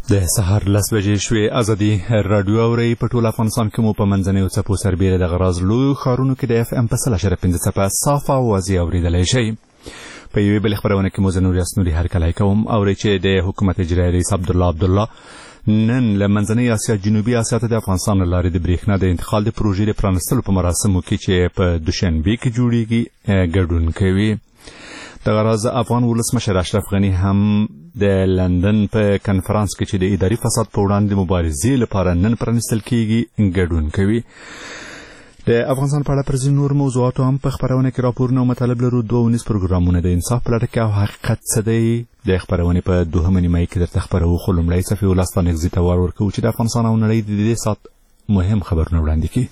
د سهار 10 بجې شوې. ازادي راډیو اوري په ټول افغانستان کې مو په منځنیو څپو سربېره د غراز لوی ښارونو کې د اف ام په 0.5 څپه صاف او واضح اورېدلی شئ. په یوې بلې خپرونه کې مو زه نور یاسنوري هرکلی کوم. اورئ چې د حکومت اجرایي رئیس عبدالله نن له منځنۍ اسیا جنوبي اسیا ته د افغانستان له لارې د برېښنا د انتقال د پروژې د پرانستلو په مراسمو کې چې په دوشنبې کې جوړیږي ګډون کوي. د غراز افغان ولسمشر اشرف غني هم د لندن په کنفرانس کې چې د اداري فساد په وړاندې د مبارزې لپاره نن پرانستل کېږي ګډون کوي. د افغانستان په اړه پر ځینو نور موضوعاتو هم په خپرونه کې راپورونه او مطالب لرو. 2 پروګرامونه د انصاف په لټه کې او حقیقت څه دی د خپرونې په 2 نیمایي کې درته خپروو، خو لومړی صفي ولس نغزي ته ور ورکوو چې د افغانستان او نړۍ د دې ساعت مهم خبرونه وړاندې کړي.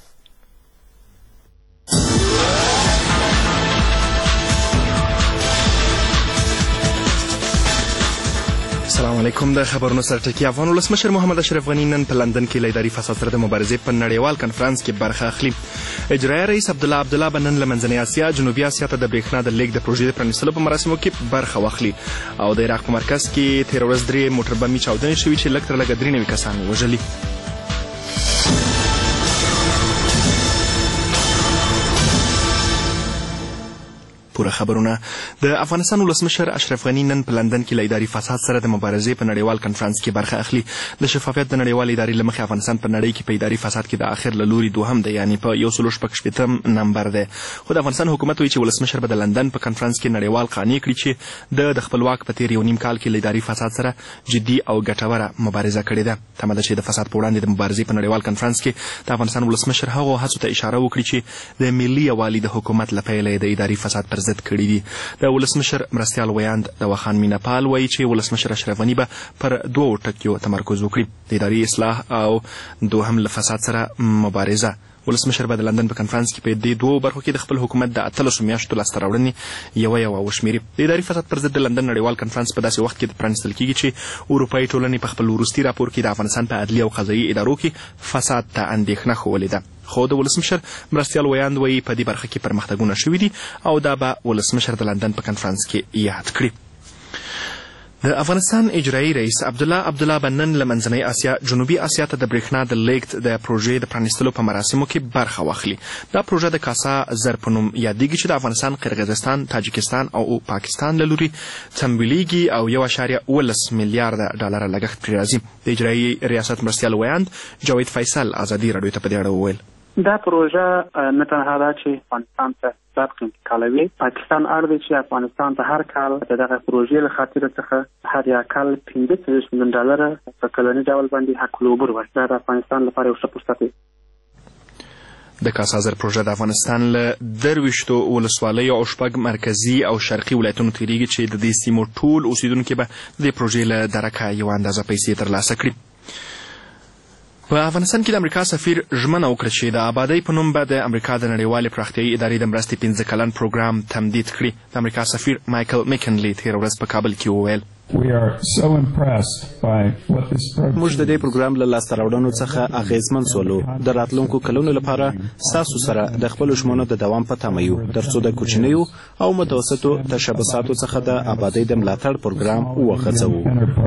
السلام علیکم. د خبرونو سرټکی. افغان ولسمشر محمد اشرف غني نن په لندن کې له اداري فساد سره د مبارزې په نړیوال کنفرانس کې برخه اخلي. اجرایي رئیس عبدالله به نن له منځنۍ اسیا جنوبي اسیا ته د برېښنا د لیږد د پروژې د پرانستلو په مراسمو کې برخه واخلي. او د عراق په مرکز کې تېره ورځ 3 موټر بمي چاودنې شوي چې لږ تر لږه 3 نوي کسان وژلي. پوره خبرونه. د افغانستان ولسمشر اشرف غني نن په لندن کې له اداري فساد سره د مبارزې په نړیوال کنفرانس کې برخه اخلي. د شفافیت د نړیوال ادارې له مخې افغانستان په نړۍ کې په اداري فساد کې د اخر له لوري دوهم دی، یعنی په 1.8 نمبر دی. خو د افغانستان حکومت وایي چې ولسمشر به د لندن په کنفرانس کې نړیوال قانع کړي چې د خپلواک په تیر 1.5 کال کې له اداري فساد سره جدي او ګټوره مبارزه کړې ده. تمه ده چې د فساد په وړاندې د مبارزې په نړیوال کنفرانس کې د افغانستان ولسمشر هغو هڅو ته اشاره وکړي چې د ملي یووالي د حکومت له پیله د اداري فساد پر ضد کړي دي. د ولسمشر مرستیال ویاند دواخان میناپال وایي چې ولسمشر اشرف غني به پر 2 ټکیو تمرکز وکړي: د اداري اصلاح او دوهم له فساد سره مبارزه. ولسمشر به د لندن په کنفرانس کې په دې 2 برخو کې د خپل حکومت د 18 میاشتو لاسته راوړنې یو وشمېري. د اداري فساد پر ضد د لندن نړیوال کنفرانس په داسې وخت کې پرانستل کېږي چې اروپایي ټولنې په خپل وروستي راپور کې د افغانستان په عدلي او قضایي ادارو کې فساد ته اندېښنه ښودلې ده. خو د ولسمشر مرستیال ویاند وایي په دې برخه کې پرمختګونه شوي دي او دا به ولسمشر د لندن په کنفرانس کې یاد کړي. د افغانستان اجرایي رئیس عبدالله به نن له منځنۍ اسیا جنوبي اسیا ته د برېښنا د لیږد د پروژې د پرانستلو په مراسمو کې برخه واخلي. دا پروژه د کاسا زر په نوم یادېږي چې د افغانستان، قرغیزستان، تاجکستان او پاکستان له لوري تمویلېږي او 1.18 میلیارډ ډالر لګښت پرې راځي. د اجرایي ریاست مرستیال ویاند جاوید فیصل ازادي راډیو ته په دې اړه وویل: دا پروژه نه تنها ده چې افغانستان ته برق انتقالوي، پاکستان اړ دی چې افغانستان ته هر کال دغه پروژې له خاطر څخه هر یو کال 15 میلیون ډالر په کلني ډول باندې حق العبور ورکړي. دا د افغانستان لپاره یو ښه فرصت دی. د کاسازر پروژه د افغانستان له 23 ولسوالیو او 6 مرکزي او شرقي ولایتونو تیریږي چې د دې سیمو ټول اوسیدونکي به د پروژې له درکه یو اندازه پیسې ترلاسه کړي. په افغانستان کې د امریکا سفیر ژمنه وکړه چې د آبادۍ په نوم به د امریکا د نړیوالې پراختیایي ادارې د مرستې 15 کلن پروګرام تمدید کړي. د امریکا سفیر مایکل میکنلی تېره ورځ په کابل کې وویل: موږ د دې پروګرام له لاسته راوړنو څخه اغېزمن سولو. د راتلونکو کلونو لپاره ستاسو سره د خپلو ژمنو د دوام په تمه یو، ترڅو د کوچنیو او متوسطو تشبثاتو څخه د آبادۍ د ملاتړ پروګرام وغځوو.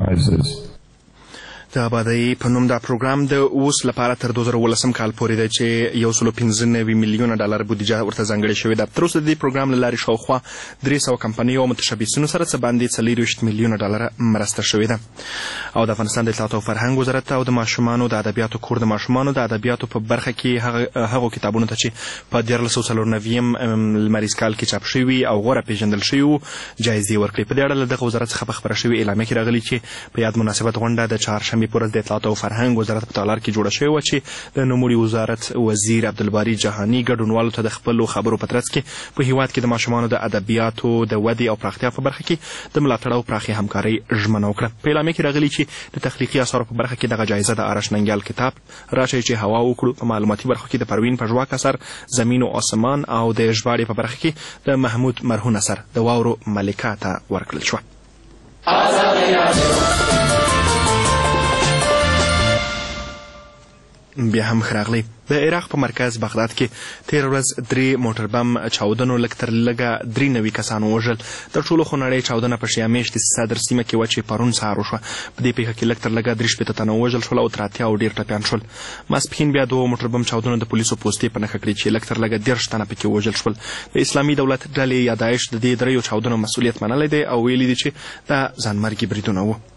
د آبادۍ په نوم دا پروګرام د اوس لپاره تر 2018 کال پورې دی چې 115 میلیونه ډالر بودیجه ورته ځانګړې شوې ده. تر اوسه د دې پروګرام له لارې شاوخوا 300 کمپنیو او متشبثینو سره څه باندې 40 میلیونه ډالر مرسته شوې ده. او د افغانستان د اطلاعات او فرهنګ وزارت او د ماشومانو د ادبیاتو کور د ماشومانو د ادبیاتو په برخه کې هغو کتابونو ته چې په 1994 لمریز کال کې چاپ شوي او غوره پیژندل شوي وو جایزې ورکړي. په دې اړه له دغه وزارت څخه په خپره شوې اعلامیه کې راغلي چې په یاد مناسبت غونډه د چهارشنبې په ورځ د اطلاعات او فرهنګ وزارت په تالار کې جوړه شوې وه چې د نوموړي وزارت وزیر عبدالباري جهاني ګډونوالو ته د خپلو خبرو په ترڅ کې په هیواد کې د ماشومانو د ادبیاتو د ودې او پراختیا په برخه کې د ملاتړ او پراخې همکارۍ ژمنه وکړه. په اعلامیه کې راغلي چې د تخلیقي اثارو په برخه کې دغه جایزه د آرش ننګیال کتاب، راشئ چې هوا وکړو په معلوماتي برخو کې د پروین پژواک اثر زمین و آسمان او د ژباړې په برخه کې د محمود مرهون اثر د واورو ملکه ته ورکړل شوه. بیا هم ښه راغلی. د عراق په مرکز بغداد کې تېره ورځ 3 موټر بم چاودنو لږ تر لږه 93 کسان ووژل. تر ټولو خونړۍ چاودنه په شیا میاشتې صدر سیمه کې وه چې پرون سهار وشوه. په دې پیښه کې لږ تر لږه 63 تنه ووژل شول او تر 80 ډېر ټپیان شول. ماسپښین بیا 2 موټر بم چاودنو د پولیسو پوستې په نښه کړې چې لږ تر لږه 30 تنه پکې ووژل شول. د اسلامي دولت ډلې یا داعش د دې 3 چاودنو مسؤلیت منلی دی او ویلي دي چې دا ځانمرګي بریدونه وو.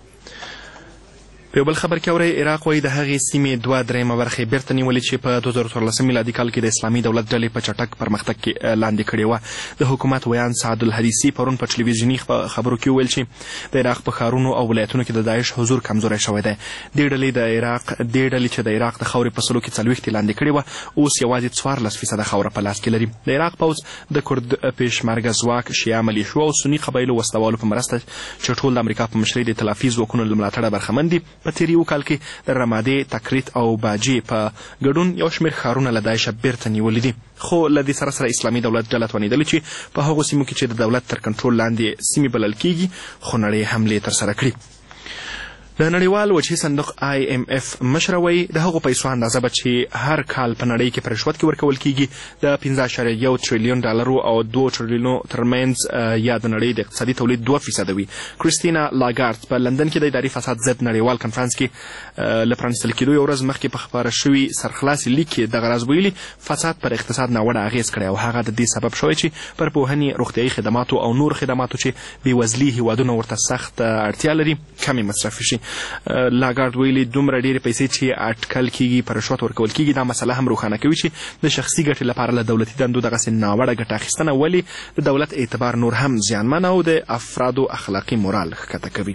په یو بل خبر کې اورئ عراق وایي د هغې سیمې 2/3 برخې بیرته نیولې چې په 2014 میلادي کال کې د اسلامي دولت ډلې په چټک پرمختګ کې لاندې کړې وه. د حکومت ویان سعد الحدیثي پرون په ټلویزیوني خبرو کې وویل چې د عراق په ښارونو او ولایتونو کې د داعش حضور کمزوری شوی دی. دې ډلې چې د عراق د خاورې په سلو کې 40 لاندې کړې وه اوس یوازې 14% خاوره په لاس کې لري. د عراق پوځ د کرد پېشمرګه ځواک شیعه ملیشو او سني قبایلو وسلوالو په مرسته چې ټول د امریکا په مشرۍ د تلافي ځواکونو له ملاتړه برخمن دي په تېر یو کال کې د رمادې، تکریت او باجې په ګډون یو شمېر ښارونه له داعشه بیرته نیولي دي. خو له دې سره سره اسلامي دولت ډله توانېدلې چې په هغو سیمو کې چې د دولت تر کنټرول لاندې سیمې بلل کېږي خونړۍ حملې ترسره کړي. د نړیوال وجهي صندوق IMF مشره وایي د هغو پیسو اندازه به چې هر کال په نړۍ کې په رشوت کې ورکول کېږي د 15.1 تریلیون ډالرو او 2 تریلیونو ترمنځ یا د نړۍ د اقتصادي تولید 2% وي. کریستینا لاګارد په لندن کې د اداري فساد ضد نړیوال کنفرانس کې له پرانیستل کېدو یو ورځ مخکې په خپاره شوي سرخلاصي لیک کې دغه راز ویلي فساد پر اقتصاد ناوړه اغېز کړی او هغه د دې سبب شوی چې پر پوهنې، روغتیایي خدماتو او نور خدماتو چې بېوزلي هیوادونه ورته سخت اړتیا لري کمې مصرف شي. لاګارد ویلي دومره ډېرې پیسې چې اټکل کېږي په رشوت ورکول کېږي دا مسله هم روښانه کوي چې د شخصي ګټې لپاره له دولتي دندو دغسې ناوړه ګټه اخیستنه ولې د دولت اعتبار نور هم زیانمن او د افرادو اخلاقي مورال ښکته کوي.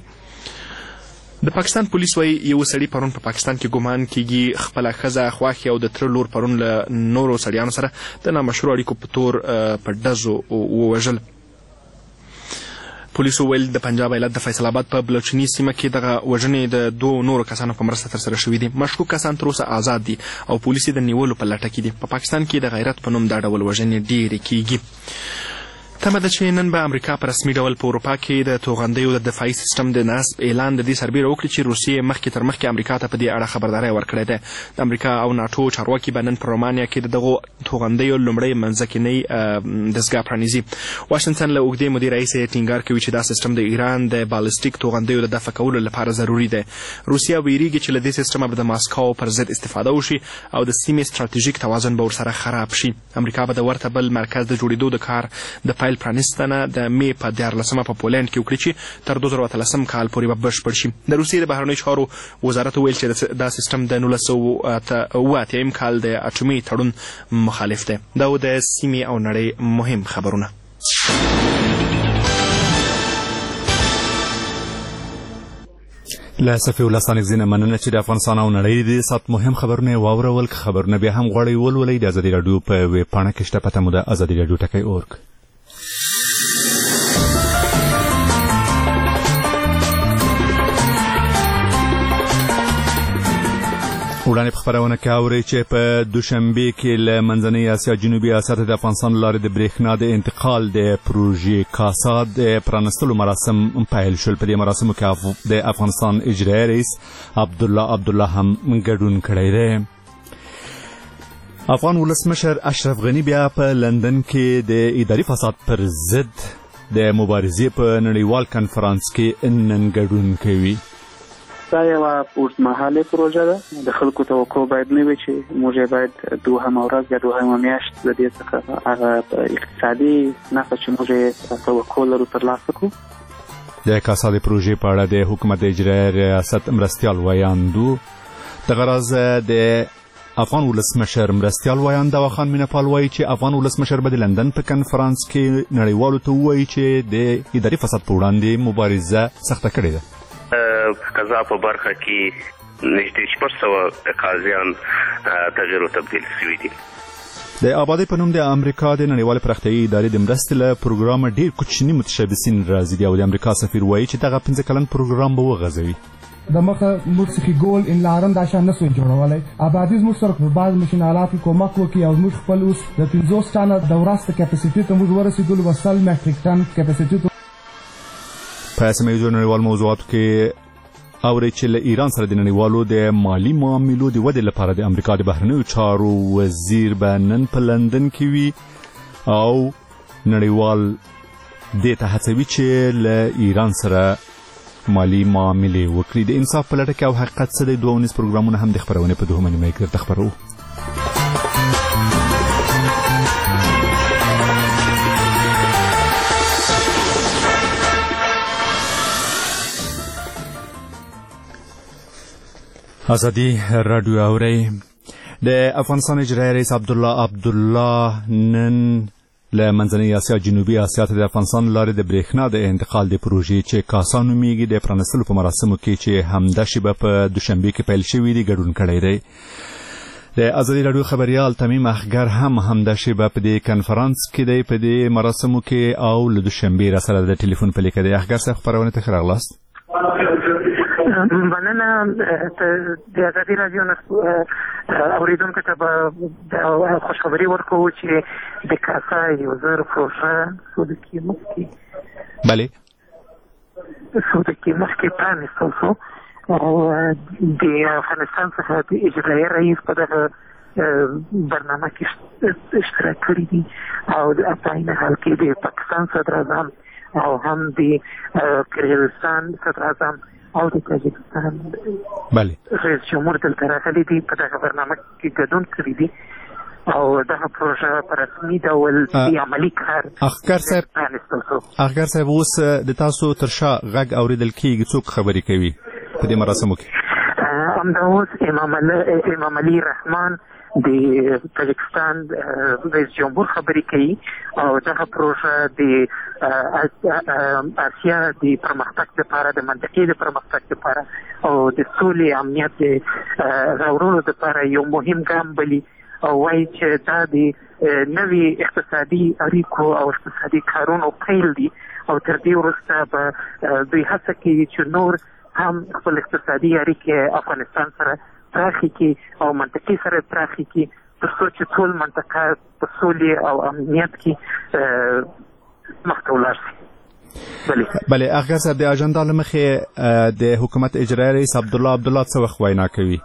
د پاکستان پولیس وایي یو سړي پرون په پاکستان کې ګمان کېږي خپله ښځه خوښې او د تره لور پرون له نورو سړیانو سره د نامشروع اړیکو په تور په ډزو ووژل. پولیسو ویل د پنجاب ایالت د فیصل آباد په بلوچني سیمه کې دغه وژنې د 2 نورو کسانو په مرسته ترسره شوي دي. مشکوک کسان تر اوسه آزاد دي او پولیس د نیولو په لټه کې دي. په پاکستان کې د غیرت په نوم دا ډول وژنې ډېرې کېږي. تمه ده چې نن به امریکا په رسمي ډول په اروپا کې د توغندیو د دفاعي سیسټم د نصب اعلان د دې سربیره وکړي چې روسیې مخکې تر مخکې امریکا ته په دې اړه خبرداری ورکړی دی. د امریکا او ناټو چارواکي به نن په رومانیا کې د دغو توغندیو لومړی منځکینۍ دستګاه پرانیزي. واشنګټن له اوږدې مودې راهیسې ټینګار کوي چې دا سیسټم د ایران د بالستیک توغندیو د دفع کولو لپاره ضروري دی. روسیه ویریږي چې له دې سیسټمه به د ماسکو پر ضد استفاده وشي او د سیمې ستراتیژیک توازن به ورسره خراب شي. امریکا به د ورته بل مرکز د جوړېدو د کار د پیل پرانیستنه د می په 14 په پولنډ کې وکړي چې تر 2013 کال پورې به بشپړ شي. د روسیې د بهرنیو چارو وزارت ویل چې دا سیسټم د 1988 کال د اټومي تړون مخالف دی. دا و د سیمې او نړۍ مهم خبرونه. له صفي الله ستانک زینه مننه چې د افغانستان او نړۍ د سات مهم خبرونه واورول. خبرونه بیا هم غواړئ ولولئ د ازادي راډیو په ویب پاڼه کې شته پته مو د ازادي راډیو ټکی اورګ. وړاندې په خپرونه کې اورئ چې په دوشنبې کې له منځنۍ اسیا جنوبي اسیا ته د افغانستان له لارې د برېښنا د انتقال د پروژې کاسا د پرانستلو مراسم پیل شول. په دې مراسمو کې د افغانستان اجرایي رئیس عبدالله هم ګډون کړی دی. افغان ولسمشر اشرف غني بیا په لندن کې د اداري فساد پر ضد د مبارزې په نړیوال کنفرانس کې نن ګډون کوي. دا یوه اوږدمهالې پروژه ده. د خلکو توقع باید نه وي چې موږ باید دوهمه ورځ یا دوهمه میاشت د دې څخه هغه اقتصادي نفع چې موږ توقع لرو ترلاسه کړو. د کاسا د پروژې په اړه د حکومت اجرایي ریاست مرستیال ویاندو دغه راز د افغان ولسمشر مرستیال ویاند دواخان مینهپال وایي چې افغان ولسمشر به د لندن په کنفرانس کې نړیوالو ته ووایي چې د اداري فساد په وړاندې مبارزه سخته کړې ده. قضا په برخه کې نږدې 400 قاضیان تغییر او تبدیل شوي دي. د آبادۍ په نوم د امریکا د نړیوالې پراختیایي ادارې د مرستې له پروګرامه ډېر کوچني متشبثین راځي دي او د امریکا سفیر وایي چې دغه 15 کلن پروګرام به وغځوي. د مخه موږ څخه ګول ان لارن دا شان نسو جوړولای. آبادی موږ سره په بعض ماشینالات کومک وکي او موږ خپل اوس د 500 ټن د وراسته کیپاسټي ته موږ ورسېدل وسل میټریک ټن کیپاسټي. په سیمه ییزو نړیوال موضوعاتو کې اوري چې له ایران سره د نړیوالو د مالی معاملو د ودې لپاره د امریکا د بهرنیو چارو وزیر به نن په لندن کې وي او نړیوال دې ته هڅوي چې له ایران سره مالی معاملې وکړي. د انصاف په لټه کې او حقیقت څه دی 2 ونیز پروګرامونه هم د خپرونې په 2 نیمه کې درته خپرو. ازادي رادیو اوري. د افغانستان اجرایي رئیس عبدالله نن له منځنۍ اسیا جنوبي اسیا ته د افغانستان لارې د برېښنا د انتقال د پروژې چې کاسا نومیږي د پرانستلو په مراسمو کې چې همدا شیبه په دوشنبه کې پیل شوی دی ګډون کړی دی. د ازادي رادیو خبريال تمیم اخگر هم همدا شیبه په دې کنفرانس کې دی په دې مراسمو کې او له دوشنبه را سره د ټلیفون په لیکه دی. اخگر صاحب خبرونه ته راغلاست. مننه د ازادي رادیو اوریدونکو ته به خوشخبري ورکوو چې د کاسا یو زر پروژه څو دقیقې مخکې بله پرانستل شو او د افغانستان څخه د اجرایي رئیس په دغه برنامه کې اشتراک کړی دي او په عین حال کې د پاکستان صدراعظم او هم د کرغیزستان صدراعظم او د تاجکستان رئیس جمهور دلته راغلي دي په دغه برنامه کې ګډون کړی دي او دغه پروژه په رسمي ډول د عملي کار اخګر صاحب اوس د تاسو تر شا غږ اوریدل کېږي څوک خبرې کوي په دې مراسمو کې؟ همدا اوس امام علي رحمان د تاجکستان رئیس جمهور خبرې کوي او دغه پروژه د آسیا د پرمختګ لپاره د منطقې د پرمختګ لپاره او د سولې امنیت راوړلو لپاره یو مهم ګام بلي او وایي چې دا د نوي اقتصادي اړیکو او اقتصادي کارونو پیل دي او تر دې وروسته به دوی هڅه کوي چې نور هم خپل اقتصادي اړیکې افغانستان سره پراخي کې او منطقې سره پراخي کې تر څو چې ټول منطقه په سولې او امنیت کې مخته ولاړ شي. بله اخګر صاحب د اجنډا له مخې د حکومت اجرایي رئیس عبدالله څه وخت وینا کوي؟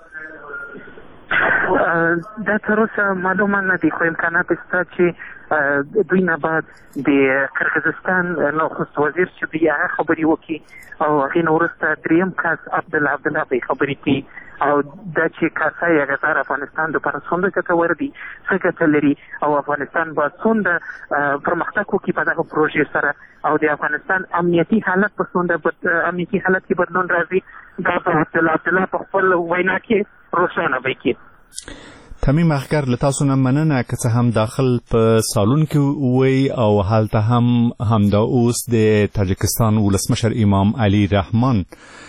دا تر اوسه معلومه نه دي خو امکانات شته چې دوی نه بعد د کرغیزستان نخست وزیر چې دوی هغه خبرې وکړي او هغې نه وروسته دریم کس عبدالله به خبرې کوي او دا چې کاسا یا غزار افغانستان دپاره څومره ګټور دي څه ګټه لري او افغانستان باید څومره پرمختګ وکړي په دغه پروژې سره او د افغانستان امنیتي حالت په څومره امنیتي حالت کې بدلون راځي دا به عبدالله په خپل وینا کې روښانه به کړي. تمیم اخګر له تاسو نه مننه که څه هم داخل په سالون کې وی او هلته هم همدا اوس د تاجکستان ولسمشر امام علي رحمان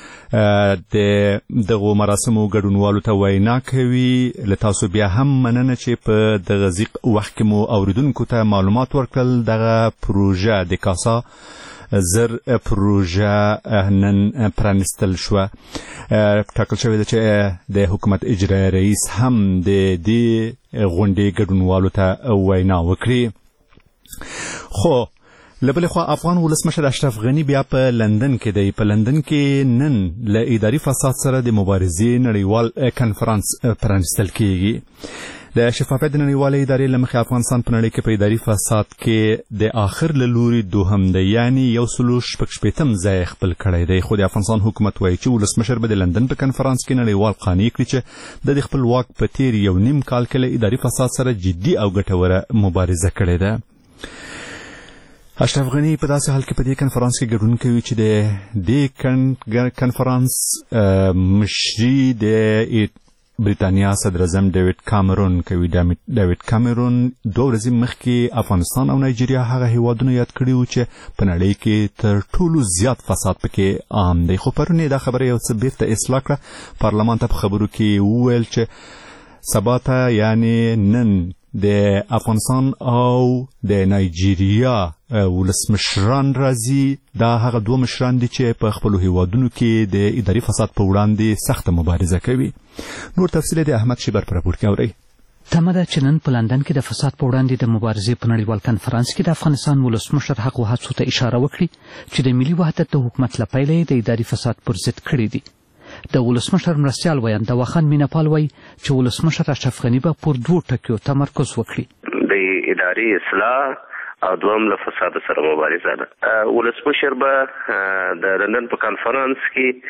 د دغه مراسمو ګډونوالو ته وینا کوي. له تاسو بیا هم مننه چې په دغه ضیق وخت کې مو اوریدونکو ته معلومات ورکړل. دغه پروژه د کاسا زر پروژه نن پرانستل شوه. ټاکل شوی ده چې د حکومت اجرایي رئیس هم د دې غونډې ګډونوالو ته وینا وکړي. خو له بلې خوا افغان ولسمشر اشرف غني بیا په لندن کې دی. په لندن کې نن له اداري فساد سره د مبارزې نړیوال کنفرانس پرانستل کیږي. د شفافیت د نړیوالې ادارې له مخې افغانستان په نړۍ کې په اداري فساد کې د آخر له لوري دوهم دی، یعنی 160 ځای خپل کړی دی. خو د افغانستان حکومت وایي چې ولسمشر به د لندن په کنفرانس کې نړیوال قانع کړي چې د خپل واک په تیر 1.5 کال کې له اداري فساد سره جدي او ګټوره مبارزه کړې ده. اشرف غني په داسې حال کې په دې کنفرانس کې ګډون کوي چې د دې کنفرانس مشري د بريطانیا صدر اعظم ډیوډ کامرون کوي. ډیوډ کامرون 2 ورځې مخکې افغانستان او نایجیریا هغه هیوادونه یاد کړي وو چې په نړۍ کې تر ټولو زیات فساد پکې عام دی. خو پرون دا خبره یو څه بیرته اصلاح کړه. پارلمان ته په خبرو کې وویل چې سبا ته یعنی نن د افغانستان او د نایجیریا ولسمشران راځي. دا هغه 2 مشران دي چې په خپلو هیوادونو کې د اداري فساد په وړاندې سخته مبارزه کوي. نور تفصیل د احمد شیبر په راپور کې اورئ. تمه ده چې نن په لندن کې د فساد په وړاندې د مبارزې په نړیوال کنفرانس کې د افغانستان ولسمشر هغو هڅو ته اشاره وکړي چې د ملي وحدت د حکومت له پیله د اداري فساد پر ضد کړي دي. د ولسمشر مرستیال ویاند دواخان میناپال وایي چې ولسمشر اشرف غني به پر 2 ټکیو تمرکز وکړي. د اداري اصلاح او دوم له فساد سره مبارزه ده. ولسمشر به د لندن په کانفرنس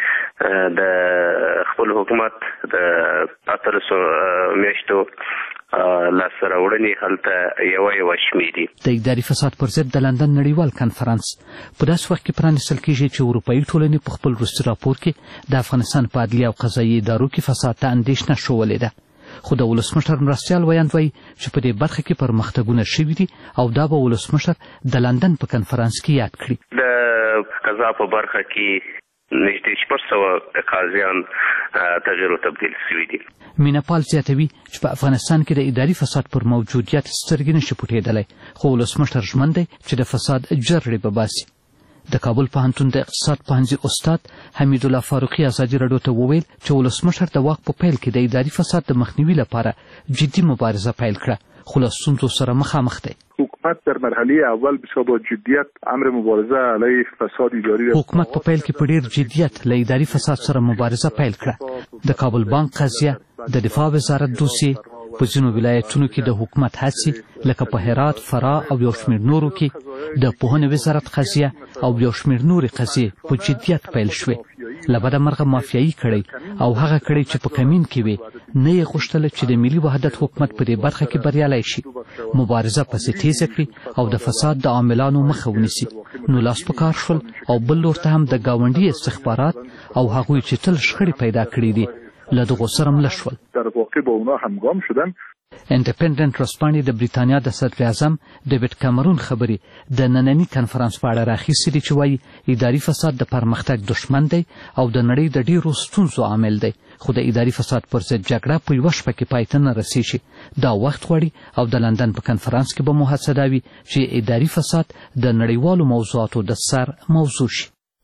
کې د خپل حکومت د 18 میاشتو لاسته راوړنې هلته یوه شمیري. د اداري فساد پر ضد د لندن نړیوال کانفرنس په داسې وخت کې پرانیستل کېږي چې اروپایي ټولنې په خپل وروستي راپور کې د افغانستان په عدلي او قضایي ادارو کې فساد ته اندېښنه ښودلې ده. خو د ولسمشر مرستیال ویاند وایي چې په دې برخه کې پرمختګونه شوي دي او دا به ولسمشر د لندن په کنفرانس کې یاد کړي. د قضا په برخه کې نږدې 400 قاضیان تغییر او تبدیل شوي دي. میناپال زیاتوي چې په افغانستان کې د اداري فساد پر موجودیت سترګې نشي پټېدلی، خو ولسمشر ژمن دی چې د فساد جرړې به باسي. د کابل پوهنتون د اقتصاد پوهنځي استاد حمید الله فاروقي ازادي راډیو ته وویل چې ولسمشر د واک په پیل کې د اداري فساد د مخنیوي لپاره جدي مبارزه پیل کړه، خو له ستونزو سره مخامخ دی. حکومت در مرحله اول بسیار با جدیت امر مبارزه علیه فساد اداری حکومت په پیل کې په ډیر جدیت له اداري فساد سره مبارزه پیل کړه. د کابل بانک قضیه، د دفاع وزارت دوسیې، په ځینو ولایتونو کې د حکومت هڅې لکه په هرات، فراه او یو شمېر نورو کې د پوهنې وزارت قضیه او یو شمېر نورې قضیې په جدیت پیل شوې. له بده مرغه مافیایي کړۍ او هغه کړۍ چې په کمین کې وي نه یې غوښتله چې د ملي وحدت حکومت په دې برخه کې بریالی شي، مبارزه پسې تیزه کړي او د فساد د عاملانو مخه ونیسي. نو لاس په کار شول او بل لور ته هم د ګاونډي استخبارات او هغوی چې تل شخړې پیدا کړي دي له دغو سره مله شول. در واقع با اونا همگام شدن. انډیپندنت ورځپاڼې د بریتانیا د صدر اعظم ډیوډ کامرون خبرې د ننني کنفرانس په اړه راخیستې دي چې وایي اداري فساد د پرمختګ دشمن دی او د نړۍ د ډیرو ستونزو عامل دی، خو د اداري فساد پر ضد جګړه په یوه شپه کې پای ته نه رسېږي. دا وخت غواړي او د لندن په کنفرانس کې به مو هڅه دا وي چې اداري فساد د نړیوالو موضوعاتو د سر موضوع شي.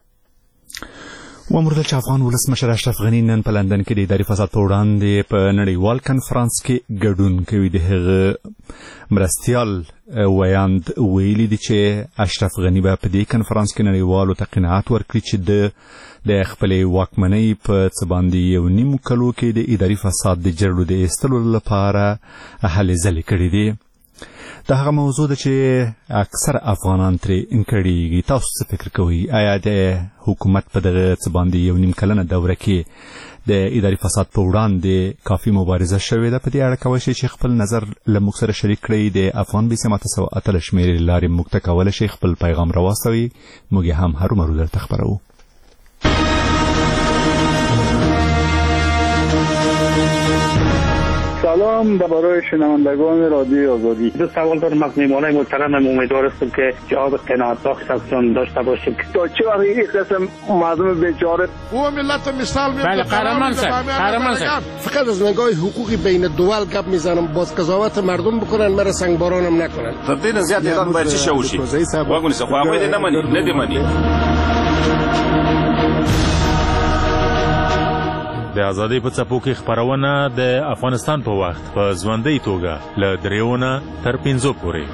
ومردل چې افغان ولسمشر اشرف غني نن په لندن کې د اداري فساد په وړاندې په نړیوال کنفرانس کې ګډون کوي. د هغه مرستیال ویاند ویلي دي چې اشرف غني به په دې کنفرانس کې نړیوالو ته قناعت ورکړي چې د خپلې واکمنۍ په څه باندې یو نیم کلو کې د اداري فساد د جرړو د ایستلو لپاره هلې ځلې کړي دي. دا هغه موضوع ده چې اکثر افغانان ترې انکړېږي. تاسو څه فکر کوئ؟ آیا د حکومت په دغه څه باندې یو نیم کلنه دوره کې د اداري فساد په وړاندې کافي مبارزه شوې ده؟ په دې اړه کولی شئ چې خپل نظر له موږ سره شریک کړئ. د افغان بیسیم 818 شمېرې لارې موږ ته کولی شئ خپل پیغام راواستوئ، موږ یې هم هرومرو درته خپروو. سلام برای شنوندگان رادیو آزادی. دو سوال دارم از میهمانان محترم. امیدوار هستم که جواب قناعت بخش ازشان داشته باشیم. تا چه وقت این قسم مردم بیچاره او ملت مثال میاد. بله قهرمان صاحب فقط از نگاه حقوقی بین دول گپ میزنم، باز قضاوت مردم بکنن، مرا سنگبارانم نکنن. تبدیل زیاد ایران باید چی شوشی؟ واگونی سه خو هغه دې نه مني، نه دې مني. د ازادۍ په څپو کې خپرونه د افغانستان په وخت په ژوندۍ توګه له 3 تر 5 پورې.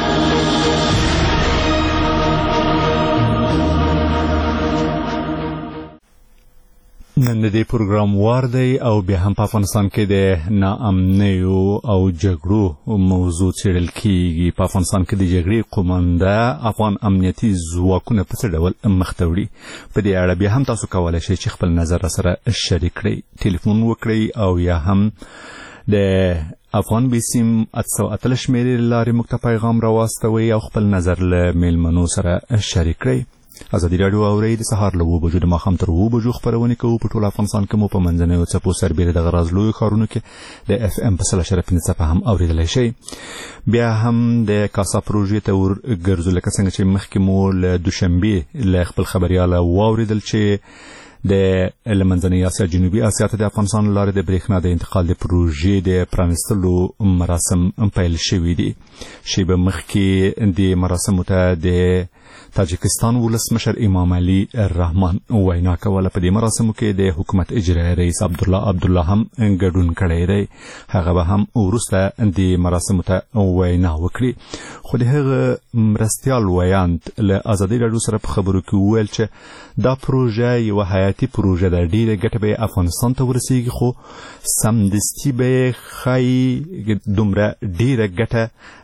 نن د دې پروګرام وار دی او بیا هم په افغانستان کې د ناامنیو او جګړو موضوع څېړل کېږي. په افغانستان کې د جګړې قومانده افغان امنیتي ځواکونه په څه ډول مخ ته وړي؟ په دې اړه بیا هم تاسو کولی شئ چې خپل نظر سره شریک کړئ، ټلیفون وکړئ او یا هم د افغان بیسیم 818 شمېرې لارې موږ ته پیغام راواستوئ او خپل نظر له میلمنو سره شریک کړئ. ازادي راډیو اورئ د سهار له 7 بجو د ماښام تر 7 بجو خپرونې کوو. په ټول افغانستان کې مو په منځنیو څپو سربېره د غراز لویو ښارونو کې د اف ام په 100.5 څپه هم اورېدلی شئ. بیا هم د کاسا پروژې ته ورګرځو، لکه څنګه چې مخکې مو له دوشنبې له خپل خبریاله واورېدل چې د منځنۍ اسیا جنوبي اسیا ته د افغانستان لارې د برېښنا د انتقال د پروژې د پرانستلو مراسم پیل شوي دي. شیبه مخکې د مراسمو ته د تاجکستان ولسمشر امام علي الرحمن وینا کوله. په دې مراسمو کې د حکومت اجرایي رئیس عبدالله هم ګډون کړی دی. هغه به هم وروسته د مراسمو ته وینا وکړي. خو د هغه مرستیال ویاند له ازادي راډیو سره په خبرو کې وویل چې دا پروژه یوه حیاتي پروژه ده. ډیره ګټه به افغانستان ته ورسیږي خو سمدستي به ښایي دومره ډیره ګټه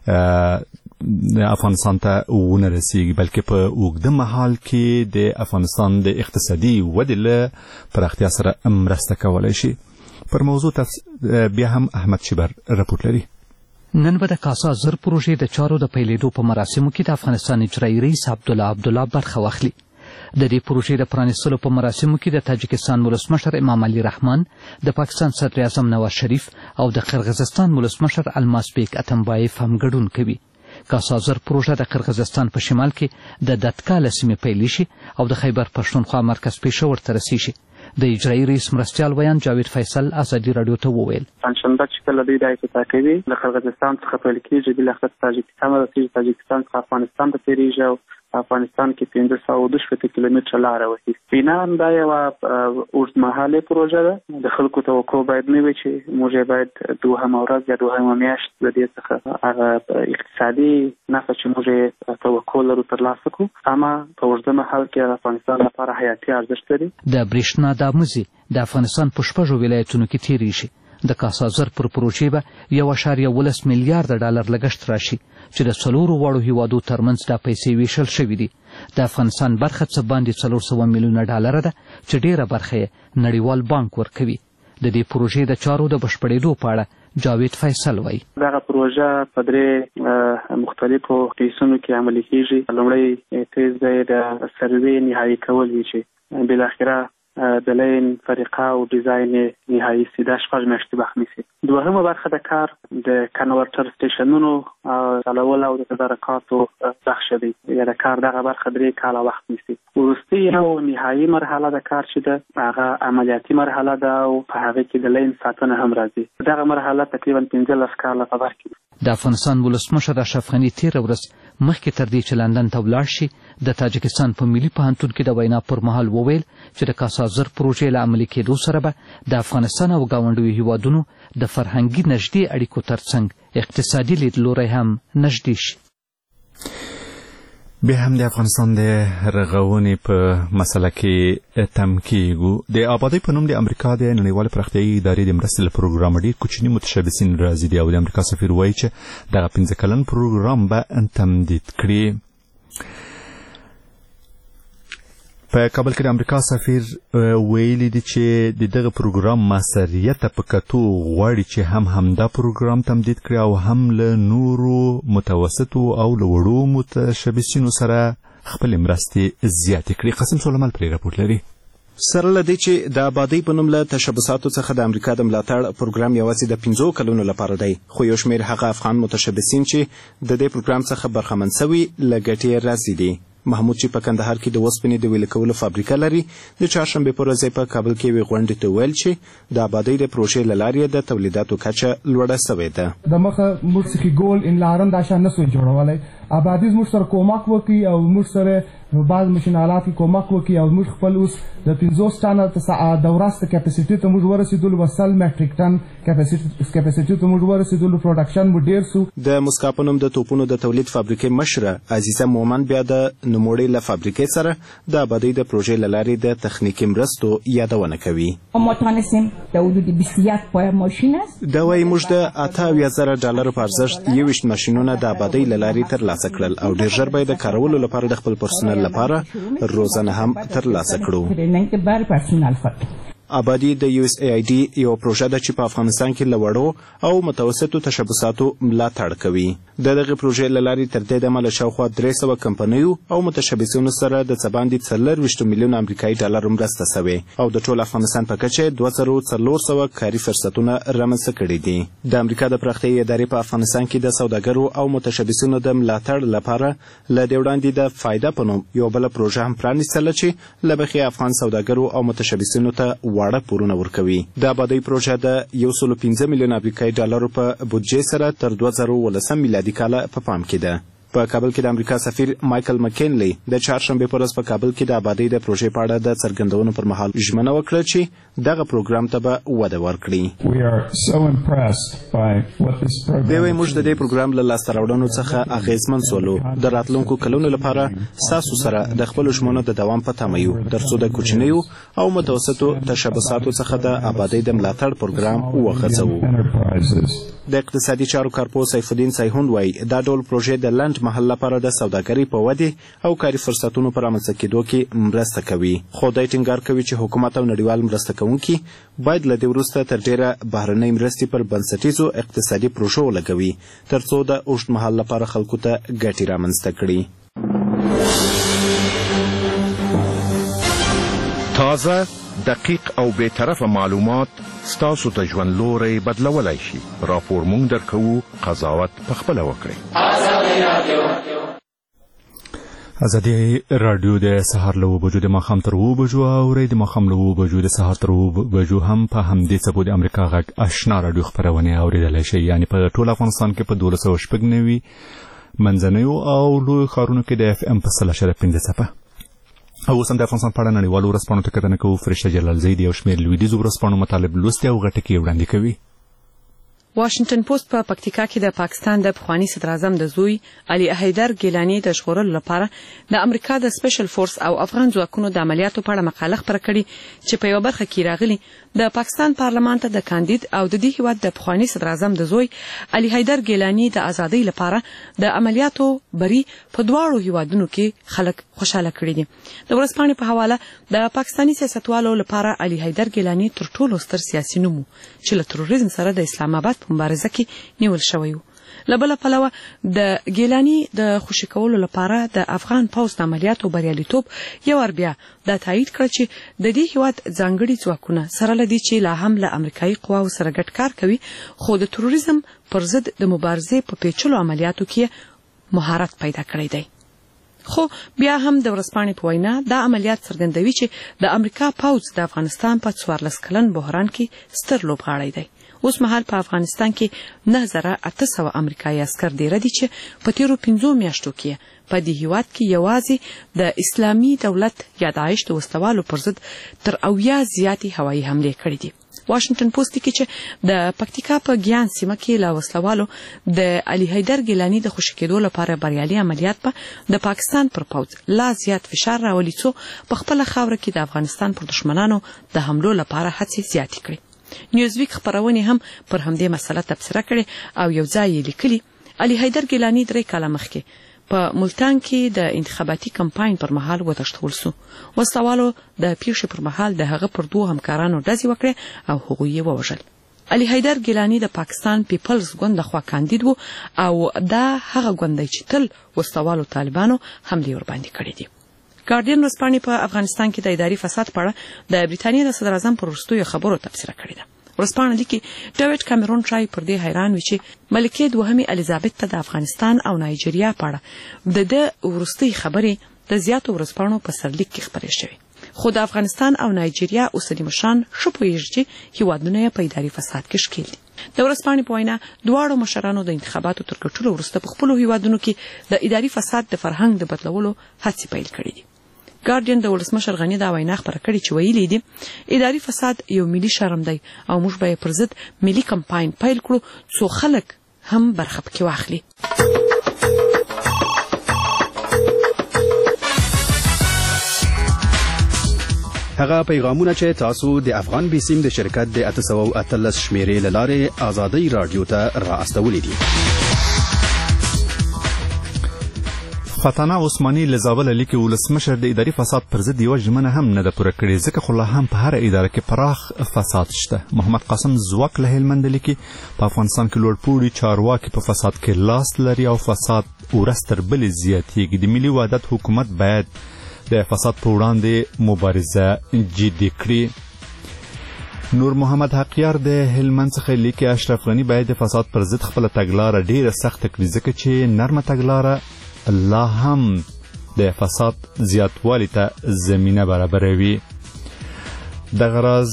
افغانستان ته ونه رسیږي، بلکې په اوږده مهال کې د افغانستان د اقتصادي ودې له پراختیا سره مرسته کولی شي. پر موضوع بیا هم احمد شیبر رپورټ لري. نن به د کاسا زر پروژې د چارو د پیلېدو په مراسمو کې د افغانستان اجرایي رئیس عبدالله برخه واخلي. د دې پروژې د پرانیستلو په مراسمو کې د تاجکستان ولسمشر امام علي رحمان، د پاکستان صدر اعظم نواز شریف او د قرغیزستان ولسمشر الماس بیک اتمبایف هم ګډون کوي. کاسا زر پروژه د قرغیزستان په شمال کې د دتکا له سیمې پیل شي او د خیبر پښتونخوا مرکز پېښور ته رسیږي. د اجرایي رئیس مرستیال ویان جاوید فیصل ازادي راډیو ته وویل پنځشنبه چې کله دوی د افتتاح کوي د قرغیزستان څخه پیل کېږي، بالاخره تاجکستان رسیږي، تاجکستان څخه افغانستان ته تېرېږي او افغانستان کې 520 کیلومتره لاره وهي. بنا دا یوه اوږدمهاله پروژه ده. د خلکو توقع باید نه وي چې موږ باید دوهمه ورځ یا دوهمه میاشت د دې څخه هغه اقتصادي نفع چې موږ توقع لرو ترلاسه کړو، اما په اوږده مهال کې د افغانستان لپاره حیاتي ارزښت لري. د برېښنا داموزي د افغانستان په 6 ولایتونو کې تېرېږي. د کاسا زر پر پروژې به 1.18 میلیارډ ډالر لګښت راشي چې د 4 واړو هیوادو ترمنځ دا پیسې ویشل شوې دي. د افغانستان برخه څه باندې 400 میلیونه ډالر ده چې ډیره برخه یې نړیوال بانک ورکوي. د دې پروژې د چارو د بشپړېدو په اړه جاوید فیصل وایي دغه پروژه په 3 مختلفو فیزونو کې عملي کېږي. لومړی فیز د سروې نهایي کول وي چې بالاخره د لین طریقه او ډیزاین نهایي سیده 6 میاشتې وخت نیسي. دوهمه برخه د کار د کنورټر سټیشنونو چلول او د تدارکاتو بخش دی. یا د کار دغه برخه 3 کاله وخت نیسي. وروستۍ او نهایي مرحله د کار چې ده هغه عملیاتي مرحله ده او په هغه کې د لین ساتنه هم راځي. دغه مرحله تقریبا 15 کاله په برخه ده. د افغانستان ولسمشر اشرف غني 13 ورځ مخکې تر دې چې لندن ته ولاړ شي د تاجکستان په ملي پوهنتون کې د وینا پر مهال وویل چې د کاسا زر پروژې له عملي کېدو سره به د افغانستان او ګاونډیو هیوادونو د فرهنګي نږدې اړیکو ترڅنګ اقتصادي لیدلوری هم نږدې شي. بیا هم د افغانستان د رغونې په مسله کې تم کېږو. د آبادۍ په نوم د امریکا د نړیوالې پراختیایي ادارې د مرستې له پروګرام ډېر کوچني متشبثین راځي دي او د امریکا سفیر وایي چې دغه 15 کلن پروګرام به تمدید کړي. په کابل کې د امریکا سفیر ویلي دي چې دغه پروګرام مؤثریت په کتو غواړي چې هم همدا پروګرام تمدید کړي او هم له نورو متوسطو او له وړو متشبثینو سره خپل مرستې زیاتې کړي. قاسم سلیمان پرې راپورټ لري. سره له دې چې د آبادۍ په نوم له تشبثاتو څخه د امریکا د ملاتړ پروګرام یوازې د 15 کلونو لپاره دی، خو یو شمېر هغه افغان متشبثین چې د دې پروګرام څخه برخمن شوي له ګټې راضي دي. محمود چې په کندهار کې د وسپنې د ویلې کولو فابریکه لري د چهارشنبې په ورځ په کابل کې یوې غونډې ته ویل چې د آبادۍ د پروژې له لارې د تولیداتو کچه لوړه سوې ده. د مخه موږ څخه ګول ان لارن دا شان نسو جوړولای. آبادی موږ سره کومک وکړي او موږ سره بعض ماشینالات کومک وکړي او موږ خپل اوس د 50 ټنه د ورځې کیپاسټي ته موږ ورسېدل وسل میټریک ټن کیپاسټي ته موږ ورسېدل. پروډکشن مو ډیر سو. د مسکا په نوم د توپونو د تولید فابریکې مشره عزیزه مومن بیا د نوموړې له فابریکې سره د آبادۍ د پروژې له لارې د تخنیکي مرستو یادونه کوي. ما تونستیم د حدود 21 پای ماشین است. دا وايي موږ د $28,000 په ارزښت 21 ماشینونه د آبادۍ له لارې ترلاسه کړل او ډیر ژر به د کارولو لپاره د خپل پرسونل لپاره روزانه هم ترلاسه کړو. آبادی د USAID یو پروژه ده چې په افغانستان کې له وړو او متوسطو تشبثاتو ملاتړ کوي. د دغه پروژې له لارې تر دې دمه له شاوخوا 300 کمپنیو او متشبثینو سره د څه باندې 24 میلیون امریکایي ډالر مرسته شوې او د ټول افغانستان په کچه 2400 کاري فرصتونه رامنځته کړي دي. د امریکا د پراختیایي ادارې په افغانستان کې د سوداګرو او متشبثینو د ملاتړ لپاره له دې وړاندې د فایده په نوم یو بل پروژه هم پرانیستله چې له بخي افغان سوداګرو او متشبثینو ته واړه پورونه ورکوي. د آبادۍ پروژه د 115 میلیون امریکایي ډالرو په بودجې سره تر 2019 میلادي کال په پام کې ده. په کابل کې د امریکا سفیر مایکل مکینلی د چهارشنبه په ورځ په کابل کې د آبادی د پروژې په اړه د څرګندونو پر مهال ژمنه وکړه چې دغه پروګرام ته به وده ورکړي. دوی موږ د دې پروګرام له لاسته راوړنو څخه اغېزمن سولو. د راتلونکو کلونو لپاره ستاسو سره د خپلو ژمنو د دوام په تمه یو، ترڅو د کوچنیو او متوسطو تشبثاتو څخه د آبادی د ملاتړ پروګرام وغځوو. د اقتصادي چارو کارپوه سیف الدین سیهون وایي دا ډول پروژې د لنډ مهال لپاره د سوداګرۍ په ودې او کاري فرصتونو په رامنځته کېدو کې مرسته کوي. خو دی ټینګار کوي چې حکومت او نړیوال مرسته کوونکي باید له دې وروسته تر ډېره بهرنۍ مرستې پر بنسټیزو اقتصادي پروژو ولګوي، ترڅو د اوږد مهال لپاره خلکو ته ګټې رامنځته کړي. تازه، دقیق او بی‌طرفه معلومات ستاسو ته ژوند لوری بدلولی شي. راپور مونږ درکوو، قضاوت پخپله وکړئ. ازادي رادیو د سهار له 9 بجو د ماښام تر 9 بجو اورئ. د ماښام له 9 بجو د سهار تر 9 بجو هم په همدې څپو د امریکا غږ آشنا رادیو خپرونې اورېدلی شئ، یعنې په ټول افغانستان کې په 1296 منځنیو او لویو ښارونو کې د FM په 100.5 څپه. او اوس هم د افغانستان په اړه نړیوالو ورځپاڼو ته کتنه کوو. فرشته جلالزی د یو شمېر لویدیځو ورځپاڼو مطالب لوستي او غټکې وړاندې کوي. واشنگټن پوسټ په پکتیکا کې د پاکستان د پخوانی صدراعظم د زوی علي حیدر ګیلانی د ژغورلو لپاره د امریکا د سپیشل فورس او افغان ځواکونو د عملیاتو په اړه مقاله خپره کړې چې په یو برخه کې راغلي د پاکستان پارلمان ته د کاندید او د دې هیواد د پخوانی صدراعظم د زوی علي حیدر ګیلانی د ازادۍ لپاره د عملیاتو بری په دواړو هیوادونو کې خلک خوشاله کړي دي. د ورځپاڼې په حواله د پاکستاني سیاستوالو لپاره علي حیدر ګیلانی تر ټولو ستر سیاسي نوم چې له تروریزم سره د اسلام آباد په مبارزه کې نیول شوی و. له بله پلوه د ګیلانی د خوشي کولو لپاره د افغان پوځ د عملیاتو بریالیتوب یو ور بیا دا تایید کړ چې د دې هیواد ځانګړي ځواکونه سره لدی چې لا هم له امریکایي قواو سره ګډ کار کوي، خو د تروریزم پر ضد د مبارزې په پیچلو عملیاتو کې مهارت پیدا کړی دی. خو بیا هم د ورځپاڼې په وینا دا عملیات څرګندوي چې د امریکا پوځ د افغانستان په 14 کلن بحران کې ستر لوبغاړی دی. اوس مهال په افغانستان کې 9800 امریکایي عسكر ډیر دي چې په تیرو 5 میاشتو کې په دې هیواد کې یوازې د اسلامي دولت یا داعش د وسلوالو پر ضد تر 80 زیاتې هوایي حملې کړې دي. واشنگټن پوسټ کې چې د پکتیکا په ګیان سیمه کې لا وسلوالو د علي حیدر ګیلانی د خوشي کېدو لپاره بریالي عملیات په د پاکستان پر پوځ لا زیات فشار راولي څو په خپل خاور کې د افغانستان پر دشمنانو د حملو لپاره هڅې زیاتې کړي. نیوزویک خبرونه هم پر همدې مسله تبصره کړې او یو ځای لیکلي علي حیدر ګیلانی 3 کاله مخکې په ملتان کې د انتخاباتي کمپاین پر مهال وتښتول شو. وسلوالو د پیښې پر مهال د هغه پر 2 همکارانو ډزې وکړې او هغوی یې ووژل. علي حیدر ګیلانی د پاکستان پیپلز ګوند لخوا کاندید وو او دا هغه ګوند دی چې تل وسلوالو طالبانو حملې ور باندې کړې دي. ګارډین ورځپاڼې په افغانستان کې د اداري فساد په اړه د بریټانیا د صدر اعظم پر وروستیو خبرو تبصره کړې ده. ورځپاڼه لیکي ډیوډ کامرون شای پر دې حیران وي چې ملکه دوهمې الیزابت ته د افغانستان او نایجیریا په اړه د وروستي خبرې د زیاتو ورځپاڼو په سرلیک کې خبرې شوې، خو د افغانستان او نایجیریا اوسنی مشران شپويږي چې هیوادونه په اداري فساد کې ښکېل دي. د ورځپاڼې په وینا دواړو مشرانو د انتخاباتو تر ګټلو وروسته په خپلو هیوادونو کې د اداري فساد د فرهنګ د بدلولو هڅې پیل کړې دي. ګارډین د ولسمشر غنی دا وینا خبره کړې چې ویلي دي اداري فساد یو ملي شرم دی او موږ به پر ضد ملي کمپاین پیل کړو څو خلک هم برخه پکې واخلي. هغه پیغامونه چې تاسو د افغان بیسیم د شرکت د 813 شمیرې لاره آزادۍ رادیو ته را استولې دي. فتانه عثماني لزابل لیکي ولسمشر د اداري فساد پر ضد یو ژمنه هم نه ده پوره کړې، ځکه خو لا هم په هر اداره کې پراخ فساد شته. محمد قاسم زواک له هلمند لیکي په افغانستان کې لوړپوړي چارواکي په فساد کې لاس لري او فساد ورځ تر بلې زیاتېږي. د ملي وحدت حکومت باید د فساد په وړاندې مبارزه جدي کړي. نور محمد حقیار د هلمند څخه لیکي اشرف غنی باید د فساد پر ضد خپله تګلاره ډیره سخته کړي، ځکه چې نرمه تګلاره لا هم د فساد زیاتوالي ته زمینه برابروي. دغه راز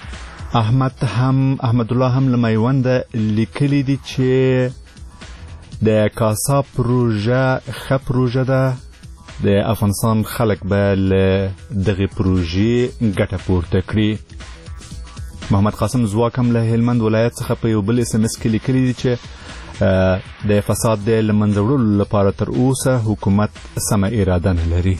احمد الله هم له میوند لیکلي دي چې د کاسا پروژه ښه پروژه ده. د افغانستان خلک به له دغې پروژې ګټه پورته کړي. محمد قاسم ځواک هم له هلمند ولایت څخه په یو بل SMS کې لیکلي دي چې د فساد د له منځه وړلو لپاره تر اوسه حکومت سمه اراده نه لري.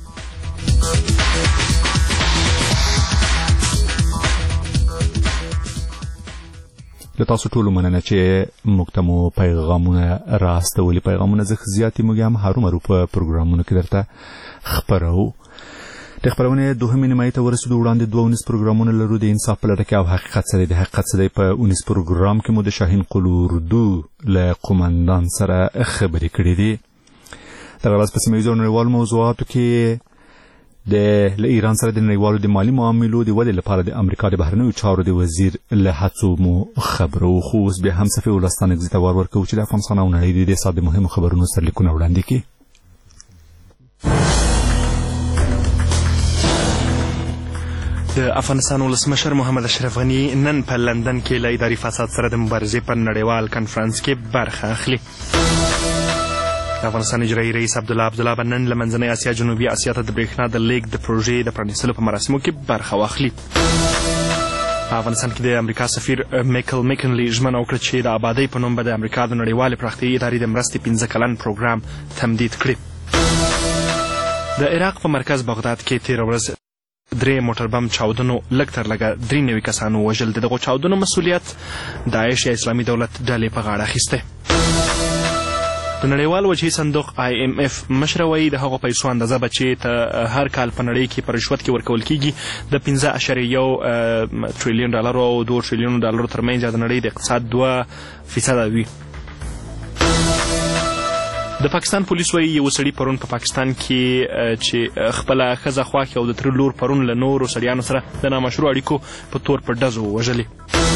له تاسو ټولو مننه چې موږ ته مو پیغامونه راستولي. پیغامونه ځکه زیاتې موږ هم هرومرو په پروګرامونو کې درته خپروو. د خپرونې دوهمې نیمایي ته ورسېدو. وړاندې 2 پروګرامونه لرو د انصاف په لټه کې او حقیقت څه دی. د حقیقت څه دی په 19 پروګرام کې مو د شاهین قلو اردو له قومندان سره خبرې کړې دي. دغه ورځ په سیمه ییزو نړیوالو موضوعاتو کې له ایران سره د نړیوالو د مالي معاملو د ودې لپاره د امریکا د بهرنیو چارو د وزیر له هڅو مو خبرو. خو اوس بیا هم صفي ولستان ته وار ورکوو چې د افغانستان او نړۍ د دې ساعت د مهمو خبرونو سرلیکونه وړاندې کړي. د افغانستان ولسمشر محمد اشرف غني نن په لندن کې له اداري فساد سره د مبارزې په نړیوال کنفرانس کې برخه اخلي. د افغانستان اجرایي رئیس عبدالله به نن له منځنۍ اسیا جنوبي اسیا ته د برېښنا د لیږد د پروژې د پرانیستلو په مراسمو کې برخه واخلي. په افغانستان کې د امریکا سفیر میکل میکنلي ژمنه وکړه چې د آبادۍ په نوم به د امریکا د نړیوالې پراختیایي ادارې د مرستې 15 کلن پروګرام تمدید کړي. د عراق په مرکز بغداد کې تېره ورځ 3 موټر بم چاودنو لږ تر لږه 3 نوي کسانو وژل. د دغو چاودنو مسؤلیت داعش یا اسلامي دولت ډلې په غاړه اخیستی. د نړیوال وجهي صندوق IMF مشره وایي د هغو پیسو اندازه به چې هر کال په نړۍ کې په رشوت کې ورکول کېږي د 15.1 تریلیون ډالرو او 2 تریلیون ډالرو ترمنځ د نړۍ د اقتصاد 2% وي. د پاکستان پولیس وایي یو سړي پرون په پاکستان کې چې خپله ښځه خواښې او د تره لور پرون له نورو سړیانو سره د نامشروع اړیکو په تور په ډزو ووژلې.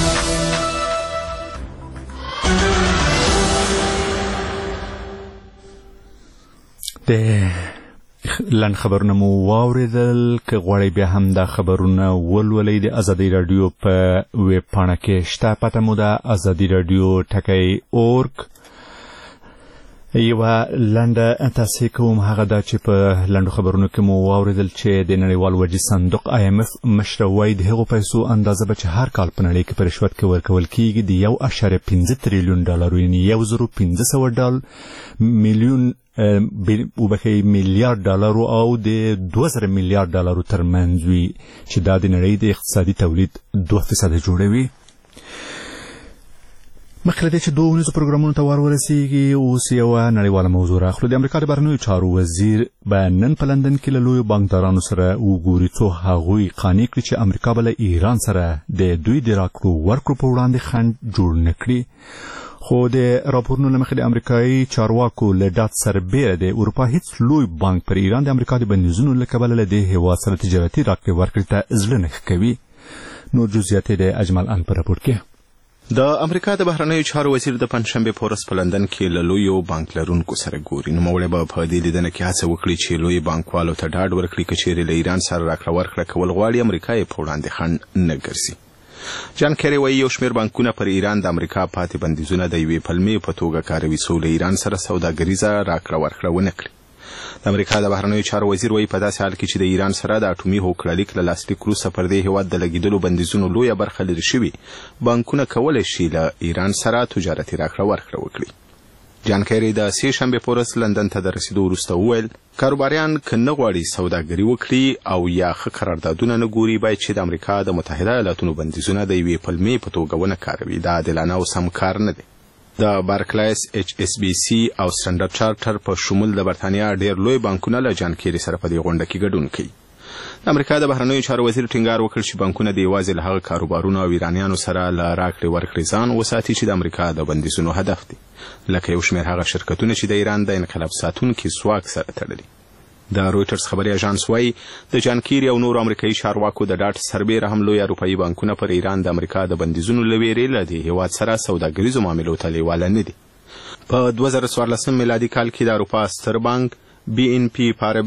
د لنډ خبرونه مو واورېدل. که غواړئ بیا هم دا خبرونه ولولئ د ازادي راډیو په ویب پاڼه کې شته. پته مو ده azadiradioorg. یوه لنډه تصحیح کوم، هغه دا چې په لنډو خبرونو کې مو واورېدل چې د نړیوال وجهي صندوق IMF مشره وایي د هغو پیسو اندازه به چې هر کال په نړۍ کې په رشوت کې ورکول کېږي د 1.5 تریلیون ډالرو یعنې 1500 میلیون میلیارډ ډالرو او د 2000 میلیارډ ډالرو ترمنځ وي چې دا د نړۍ د اقتصادي تولید 2% جوړوي. مخکې له دې چې 2 پروګرامونو ته ور ورسیږي اوس یوه نړیواله موضوع راخلو. د امریکا د بهرنیو چارو وزیر به نن په لندن کې له لویو بانکدارانو سره وګوري څو هغوی قانع کړي چې امریکا به له ایران سره د دوی د راکړو ورکړو په وړاندې خنډ جوړ نه کړي. خو د راپورونو له مخې د امریکایي چارواکو له ډاډ سربیره د اروپا هیڅ لوی بانک پر ایران د امریکا د بندیزونو له کبله له دې هېواد سره تجارتي راکړې ورکړې ته زړه نه ښه کوي. نور جزئیات د اجمل ان په راپور کې. د امریکا د بهرنیو چارو وزیر د پنځشنبې په ورځ په لندن کې له لویو بانک لرونکو سره ګوري. نوموړی به په دې لیدنه کې هڅه وکړي چې لوی بانکوالو ته ډاډ ورکړي که چیرې له ایران سره راکړه ورکړه کول غواړي امریکا یې په وړاندې خنډ نه ګرځي. جان کیری وایي یو شمېر بانکونه پر ایران د امریکا پاتې بندیزونه د یوې پلمې په توګه کاروي څو له ایران سره سوداګریزه راکړه ورکړه ونه کړي. د امریکا د بهرنیو چارو وزیر وایي په داسې حال کې چې د ایران سره د اټومي هوکړلیک له لاسلیک وروسته پر دې هېواد د لګېدلو بندیزونو لویه برخه لرې شوي بانکونه کولی شي له ایران سره تجارتي راکړه ورکړه وکړي. جان کیری د سې شنبې په ورځ لندن ته د رسېدو وروسته وویل کاروباریان که نه غواړي سوداګري وکړي او یا ښه قراردادونه نه ګوري باید چې د امریکا د متحده ایالاتونو بندیزونه د یوې پلمې په توګه ونه کاروي. دا عادلانه او سم کار نه دی. د بارکلیز HSBC او سټنډرډ چارټر په شمول د برتانیا ډېر لوی بانکونه له جان کیری سره په دې غونډه کې ګډون کوي. د امریکا د بهرنیو چارو وزیر ټینګار وکړ چې بانکونه د یوازې له هغه کاروبارونو او ایرانیانو سره له راکړې ورکړې ځان وساتي چې د امریکا د بندیزونو هدف دي، لکه یو شمېر هغه شرکتونه چې د ایران د انقلاب ساتونکي ځواک سره تړلي. د رویټرز خبري اژانس وایي د جان کیری او نورو امریکایي چارواکو د ډاډ سربیره هم لوی اروپایي بانکونه پر ایران د امریکا د بندیزونو له ویرې له دې هېواد سره سوداګریزو معاملو ته لیواله نه دي. په 2014 میلادي کال کې د اروپا ستر بانک BNP پاربس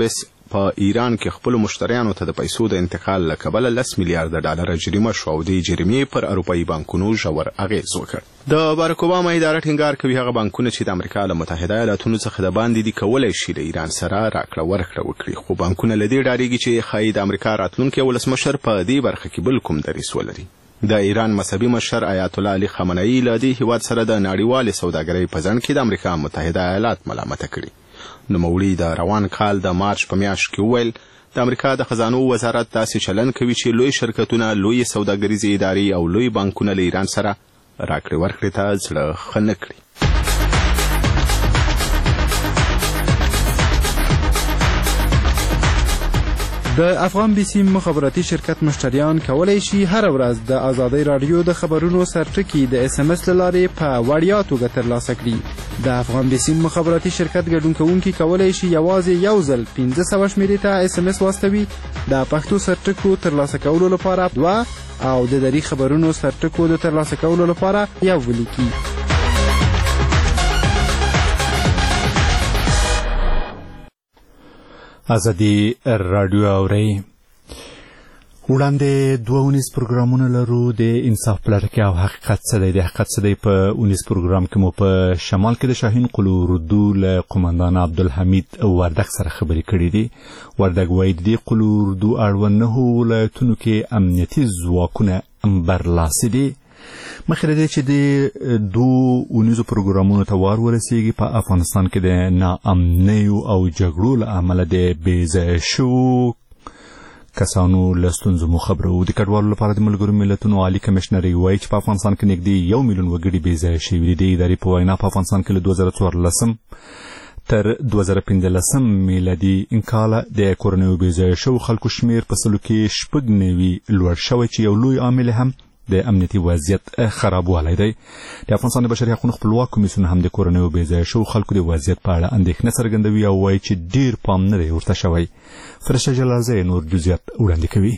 په ایران کې خپل مشتریانو ته د پیسو د انتقال له کبله 10 میلیارډ ډالر جریمه شو او د جریمې پر اروپایي بانکونو ژور اغیز وکړ د باراک اوباما اداره ټینګار کوي هغه بانکونه چې د امریکا له متحده ایالاتونو څخه د باندې دي کولای شي له ایران سره راکړه ورکړه وکړي خو بانکونه له دې ډاریږي چې ښایي د امریکا راتلونکي ولسمشر په دې برخه کې بل کوم دریځ ولري د ایران مذهبي مشر آیت الله علي خامنه‌ای له دې هیواد سره د نړیوالې سوداګرۍ په ځنډ کې د امریکا متحده ایالات ملامته کړي نوموړي د روان کال د مارچ په میاشت کې وویل د امریکا د خزانو وزارت داسې چلند کوي چې لوی شرکتونه لوی سوداګریزې ادارې او لوی بانکونه له ایران سره راکړې ورکړې ته زړه ښه نه کړي د افغان بیسیم مخابراتي شرکت مشتریان کولای شي هر ورځ د آزادۍ رادیو د خبرونو سرټکي د SMS له لارې په وړیا توګه ترلاسه کړي د افغان بیسیم مخابراتي شرکت ګډون کوونکي کولای شي یوازې یو ځل 1500 شمیرې ته SMS واستوي د پښتو سرټکو ترلاسه کولو لپاره 2 او د دری خبرونو سرټکو د ترلاسه کولو لپاره یو ولیکي ازادي رادیو اوري وړاندې 2 پروګرامونه لرو د انصاف پلټکي او حقیقت څه دی د حقیقت څه دی په 19 پروګرام کې مو په شمال کې د شاهین قلو اردو له قومندان عبدالحمید وردګ سره خبرې کړې دي وردګ وایي د قلو اردو اړوند 9 ولایتونو کې امنیتي ځواکونه برلاسي دي مخکې دې چې د 2 پروګرامونو ته وار ورسیږي په افغانستان کې د ناامنۍ او جګړو له امله د بېځایه شوو کسانو له ستونزو مو خبرو د کډوالو لپاره د ملګرو ملتونو عالي کمشنر وایي چې په افغانستان کې نږدې 1 میلیون وګړي بېځایه شوي دي د ادارې په وینا په افغانستان کې له 2014 تر 2015 میلادي کال د کورنیو بېځایه شوو خلکو شمیر په سلو کې 9 لوړ شوی چې یو لوی عامل هم د امنیتي وضعیت خرابوالی دی د افغانستان د بشري حقوقو خپلواک کمیسیون هم د کورنیو بېځایه شوو خلکو د وضعیت په اړه اندېښنه څرګندوي او وایي چې ډیر پام نه دی ورته شوی فرشته جلالزی نور جزئیات وړاندې کوي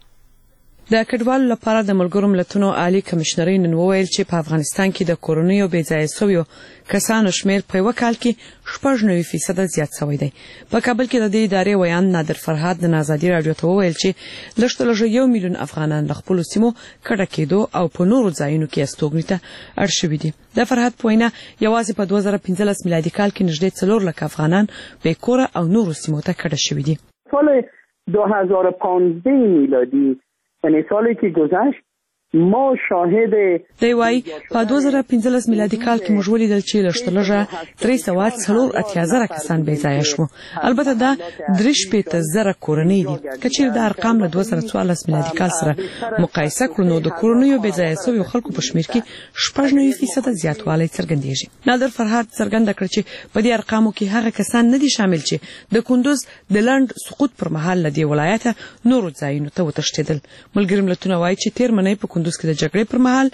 د کډوالو لپاره د ملګرو ملتونو عالي کمشنر نن وویل چې په افغانستان کې د کورنیو بېځایه شویو کسانو شمیر په یو کال کې 90% زیات شوی دی په کابل کې د دې ادارې ویان نادر فرهاد د آزادي رادیو ته وویل چې لږ 1 میلیون افغانان له خپل سیمو کډه کېدو او په نورو ځایونو کې استوګنې ته اړ شوي دي د فرهاد په وینا یوازې په 2015 میلادي کال کې نږدې 4 لک افغانان بې کوره او نورو سیمو ته کډه شوي دي سال 2015 میلادی یعنی سالی که گذشت ما شاهد دیوای په 2015 میلادي کال کې موږ ولیدل چې لږه 340 کسان بې ځایه شو البته دا 35000 کورنۍ دي کچیر د ارقام له 2014 میلادي کال سره مقایسه کړو نو د کورنیو بې ځایه شویو خلکو په شمیر کې 90% زیاتوالی څرګندېږي نادر فرهاد څرګنده کړ چې په دې ارقامو کې هغه کسان نه دي شامل چې د کندوز د لند سقوط پر مهال له دې ولایته نورو ځایونو ته وتښتېدل ملګري ملتونه وایي چې تیر منۍ په کندوز کې د جګړې پر مهال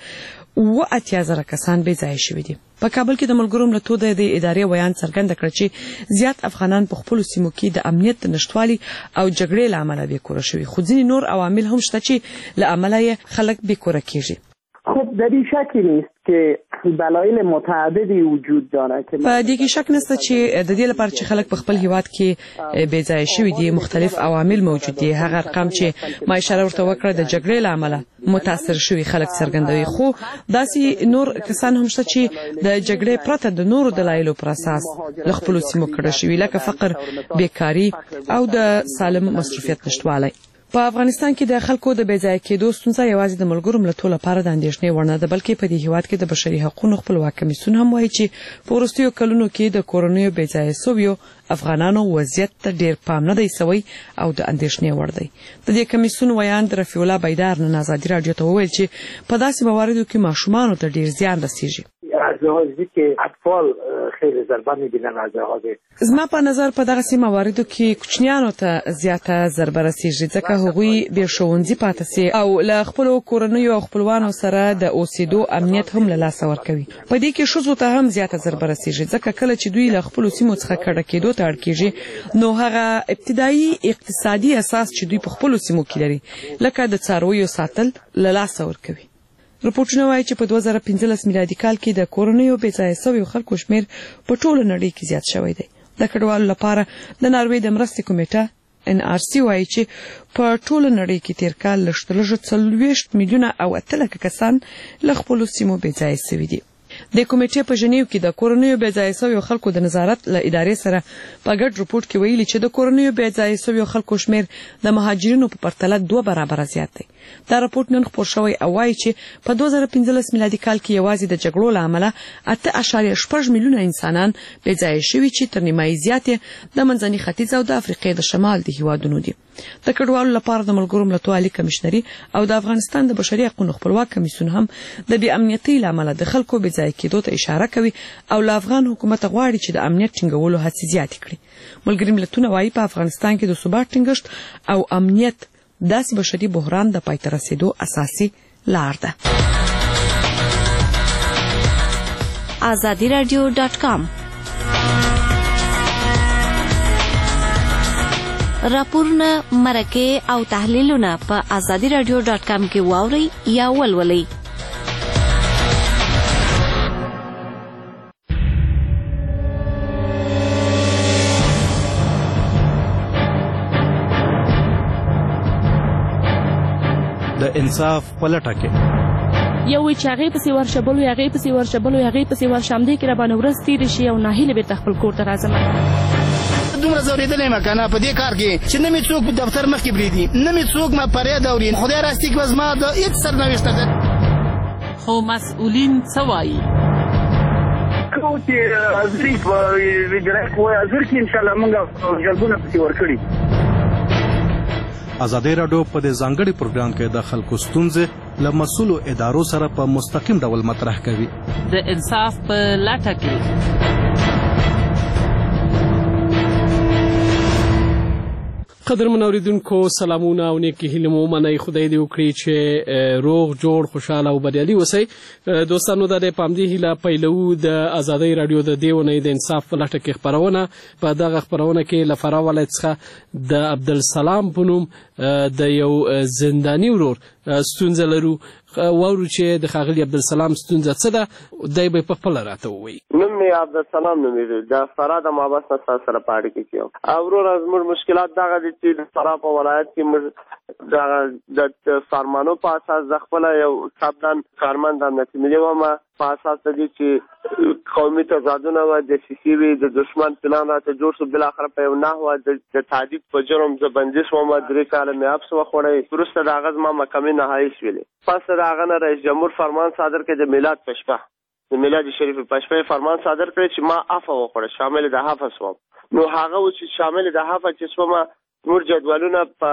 8000 کسان بې ځایه شوي دي په کابل کې د ملګرو ملتونو د ادارې ویان څرګنده کړ چې زیات افغانان په خپل سیمو کې د امنیت نشټوالي او جګړې له امله بې کوره شوي خو ځینې نور عوامل هم شته چې له امله یې خلک بې کوره کېږي خب در این شکی نیست که دلایل متعددی وجود داره که په دې کې شک نشته چې د دې لپاره چې خلک په خپل هیواد کې بې ځایه شوي دي مختلف عوامل موجود دي هغه ارقام چې ما اشاره ورته وکړه د جګړې له امله متاثر شوي خلک څرګندوي خو داسې نور کسان هم شته چې د جګړې پرته د نورو دلایلو پر اساس له خپلو سیمو کډه شوي لکه فقر بیکاري او د سالم مصروفیت نشتوالی په افغانستان کې د خلکو د بې ځایه کېدو ستونزه یوازې د ملګرو ملتونو لپاره د اندېښنې وړ نه ده بلکې په دې هیواد کې د بشري حقوقو خپلواک کمیسیون هم وایي چې په وروستیو کلونو کې د کورنیو بې ځایه شویو افغانانو وضعیت ته ډېر پام نه دی شوی او د اندېښنې وړ دی د دې کمیسیون ویان د رفیع الله بیدار نن آزادي رادیو ته وویل چې په داسې مواردو کې ماشومانو ته ډېر زیان رسیږي از لحاظی که اطفال خیلی ضربه میبینن از لحاظ زما په نظر په دغه سیمه مواردو کې کوچنیانو ته زیاته ضربه رسیږي ځکه هغوی بې ښوونځي پاتې سي او له خپلو کورنیو او خپلوانو سره د اوسېدو امنیت هم له لاسه ورکوي په دې کې ښځو ته هم زیاته ضربه رسیږي ځکه کله چې دوی له خپلو سیمو څخه کډه کېدو ته اړ کېږي نو هغه ابتدایي اقتصادي اساس چې دوی په خپلو سیمو کې لري لکه د څارویو ساتل له لاسه ورکوي رپورټونه وایي چې په 2015 میلادي کال کې د کورنیو بې ځایه شویو خلکو شمیر په ټوله نړۍ کې زیات شوی دی د کډوالو لپاره د ناروې د مرستې کمیټه UNRC وایي چې په ټوله نړۍ کې تیر کال لږ 40 میلیونه او 8 لک کسان له خپل سیمو بې ځایه شوي دي. د کمیټې په ژنیو کې د کورنیو بې ځایه شویو خلکو د نظارت له ادارې سره په ګډ رپورټ کې ویلي چې د کورنیو بې ځایه شویو خلکو شمیر د مهاجرینو په پرتله 2 برابره زیات دی. دا رپورټ نن خپور شوی او وایي چې په 2015 میلادي کال کې یوازې د جګړو له امله 8.8 میلیونه انسانان بې ځایه شوي چې تر نیمایي زیات د منځني ختیځ او د افریقې د شمال د هیوادونو دي. د کډوالو لپاره د ملګرو ملتونو عالی کمشنري او د افغانستان د بشري حقوقو خپلواک کمیسیون هم د بې امنیتۍ له امله د خلکو بې ځایه کېدو ته اشاره کوي او له افغان حکومت غواړي چې د امنیت ټینګولو هڅې زیاتې کړي. ملګري ملتونه وایي په افغانستان کې د ثبات ټینګښت او امنیت داسې بشري بحران د پای ته رسیدو اساسي لار ده. azadiradio.com راپورونه، مرکې او تحلیلونه په azadiradio.com کې واورئ یا ولولئ. د انصاف پلټه کې یو چې هغې پسې ورشبلو هغې پسې ورشبلو هغې پسې ورشمدې کې راباندې ورځ تېرې شي او ناهیلې بېرته خپل کور ته راځم. دومره ځورېدلی یم که نه په دې کار کې چې نه مې څوک په دفتر مخکې پرېږدي، نه مې څوک ما فریاد اوري. خدای راستي کې به زما د هېڅ سرنوشت ده. خو مسؤلین څه وایي؟ کوم چې حاضري په اجرایه قوه حاضر کړي انشاءالله موږ جلبونه پسې ورکړي. ازادي راډیو په دې ځانګړي پروګرام کې د خلکو ستونزې له مسؤلو ادارو سره په مستقیم ډول مطرح کوي. د انصاف په لټه کې قدرمن اوریدونکو سلامونه او نیکی هیله مو منئ. خدای دې وکړي چې روغ جوړ خوشاله او بریالي اوسئ. دوستانو دا د پامدې هیله پیلو د ازادي راډیو د دې ونې د انصاف په لټه کې خپرونه. په دغه خپرونه کې له فراه ولایت څخه د عبدالسلام په نوم د یو زنداني ورور ستونزه لرو. واورو چې د ښاغلي عبدالسلام ستونزه څه ده، دی به په خپله راته ووایي. نوم مې عبدالسلام نومېږي، د فراه د محبس نه ستاسو سره په اړیکه کې یم. وروره زموږ مشکلات دغه دي چې د فراه په ولایت کې موږ د فرمانو په اساس د خپله یو قبلا کارمند امنیتي ملي ومه په اساس د دې چې قومي تضادونه وه، دسیسې وې، د دښمن پلان راته جوړ شو. بالاخره په یو نحوه د تعدید په جرم زه بندي شوم. 3 کاله مې حبس وخوړی. وروسته د هغه زما محکمې نهایي شولې. پس د هغه نه رئیس جمهور فرمان صادر کړی د میلاد په شپه، د میلاد شریف په شپه فرمان صادر کړی چې ما عفو وخوړه، شامل د عفو شوم. نو هغه و چې شامل د عفو چې شوم زموږ جدولونه په